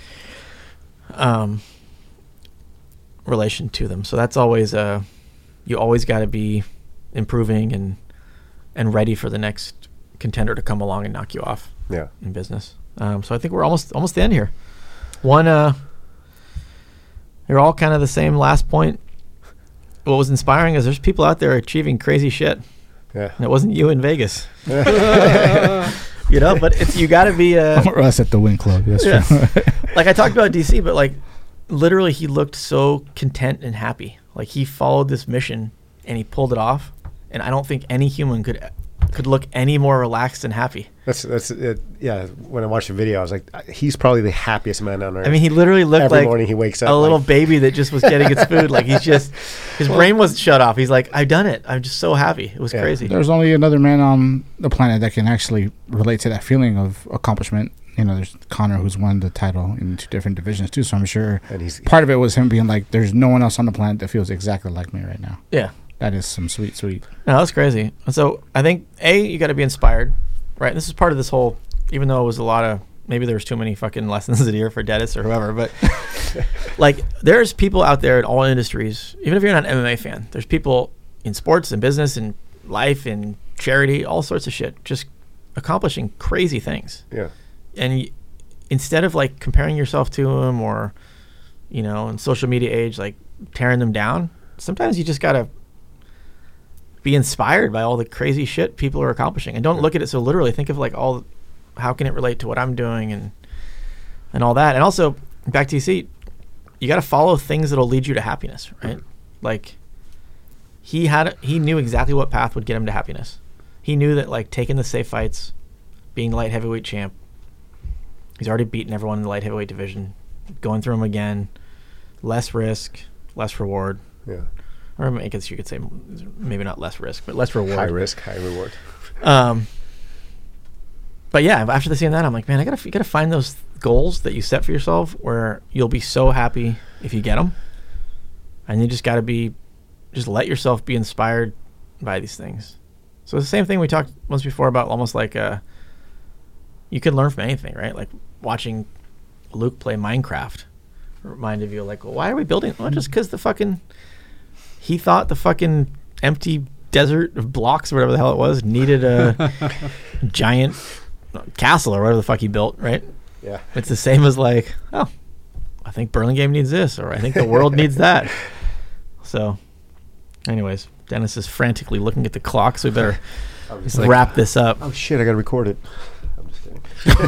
relation to them. So that's always you always got to be improving and ready for the next contender to come along and knock you off in business. So I think we're almost the end here. You're all kind of the same last point. What was inspiring is there's people out there achieving crazy shit. Yeah. And it wasn't you in Vegas. You know, but it's, you got to be or us at the Win Club. That's true. Like I talked about DC, but like literally he looked so content and happy. Like he followed this mission and he pulled it off. And I don't think any human could look any more relaxed and happy. That's it. Yeah. When I watched the video, I was like, he's probably the happiest man on earth. I mean, he literally looked every like morning he wakes up a little baby that just was getting its food. Like he's just, his brain was shut off. He's like, I've done it. I'm just so happy. It was crazy. There's only another man on the planet that can actually relate to that feeling of accomplishment. You know, there's Conor, who's won the title in 2 different divisions too. So I'm sure part of it was him being like, there's no one else on the planet that feels exactly like me right now. Yeah. That is some sweet. No, that's crazy. And so I think, you got to be inspired, right? And this is part of this whole, even though it was a lot of, maybe there was too many fucking lessons a year for Dennis or whoever, but like there's people out there in all industries, even if you're not an MMA fan, there's people in sports and business and life and charity, all sorts of shit, just accomplishing crazy things. Yeah. And instead of like comparing yourself to them or, you know, in social media age, like tearing them down, sometimes you just got to be inspired by all the crazy shit people are accomplishing, and don't look at it so literally. Think of like how can it relate to what I'm doing and all that. And also back to DC, you got to follow things that'll lead you to happiness, right? Like he knew exactly what path would get him to happiness. He knew that like taking the safe fights, being light heavyweight champ, he's already beaten everyone in the light heavyweight division, going through them again, less risk, less reward. Yeah. Or I guess you could say maybe not less risk, but less reward. High risk, high reward. But yeah, after seeing that, I'm like, man, you gotta find those goals that you set for yourself where you'll be so happy if you get them, and you just gotta just let yourself be inspired by these things. So it's the same thing we talked once before about, almost like you can learn from anything, right? Like watching Luke play Minecraft reminded you, like, well, why are we building? Well, just because he thought the fucking empty desert of blocks or whatever the hell it was needed a giant castle or whatever the fuck he built, right? Yeah. It's the same as like, oh, I think Burlingame needs this, or I think the world needs that. So, anyways, Dennis is frantically looking at the clock, so we better wrap this up. Oh shit, I gotta record it. I'm just kidding.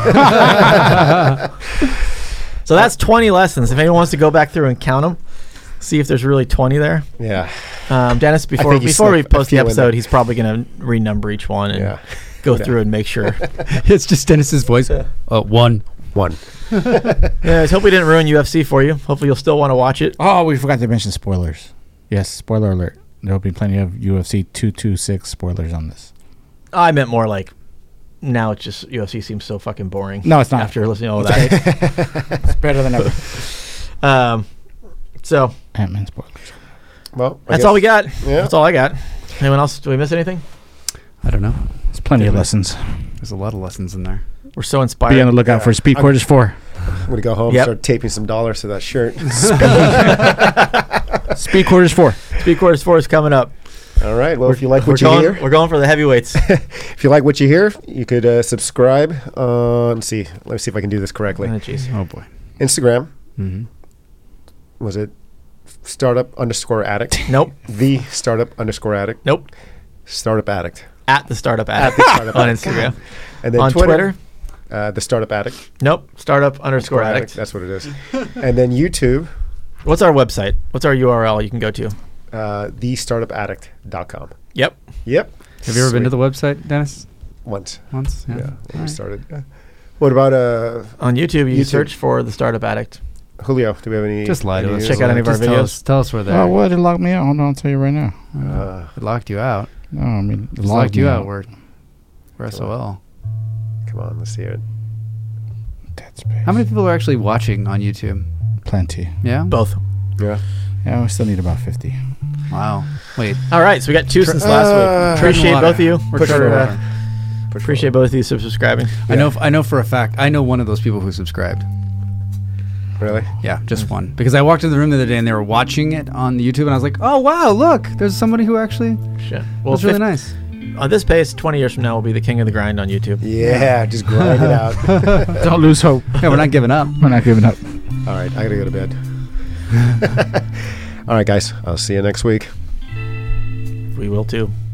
So that's 20 lessons. If anyone wants to go back through and count them, see if there's really 20 there. Yeah. Dennis, before we post the episode, he's probably going to renumber each one and go through and make sure. It's just Dennis's voice. One. Yeah, I hope we didn't ruin UFC for you. Hopefully you'll still want to watch it. Oh, we forgot to mention spoilers. Yes, spoiler alert. There'll be plenty of UFC 226 spoilers on this. I meant more like, now it's just UFC seems so fucking boring. No, it's not. After listening to all that. It's better than ever. So Ant-Man spoilers. Well, that's all we got. Yeah. That's all I got. Anyone else? Do we miss anything? I don't know. There's plenty of lessons. There's a lot of lessons in there. We're so inspired. Be on the lookout for Speed Quarters 4. I'm going to go home and start taping some dollars to that shirt. Speed Quarters 4. Speed Quarters 4 is coming up. All right. Well, if you like what you hear. We're going for the heavyweights. If you like what you hear, you could subscribe. Let me see if I can do this correctly. Oh, jeez. Oh, boy. Instagram. Mm-hmm. Was it startup_addict. Nope. The startup_addict. Nope. Startup addict. At the startup addict The Startup on Addict. Instagram. And then On Twitter. The startup addict. Nope. Startup_addict. That's what it is. And then YouTube, What's our website? What's our URL you can go to? thestartupaddict.com. Yep. Yep. Have you ever been to the website, Dennis? Once? Once? Yeah. All When we right. started. What about On YouTube, you YouTube. search for the Startup Addict. Julio? Do we have any? Just lie to any us. news? Check out any of our Just tell videos. Tell us we're there. Oh, what? It locked me out. Hold on, I'll tell you right now. It locked you out. No, I mean, It locked you out. We're SOL. Come on, let's see it. Dead space. How many people are actually watching on YouTube? Plenty. Yeah? Both. Yeah. Yeah, we still need about 50. Wow. Wait. All right, so we got 2 since last week. Appreciate Treading both of you. water. We're for, treading uh, water. appreciate both of you for subscribing. I know for a fact. I know one of those people who subscribed. Really? Yeah, just one. Because I walked into the room the other day and they were watching it on the YouTube, and I was like, "Oh wow, look! There's somebody who actually Shit. was really nice." On this pace, 20 years from now, we'll be the king of the grind on YouTube. Yeah, just grind it out. Don't lose hope. Yeah, we're not giving up. We're not giving up. All right, I gotta go to bed. All right, guys. I'll see you next week. We will too.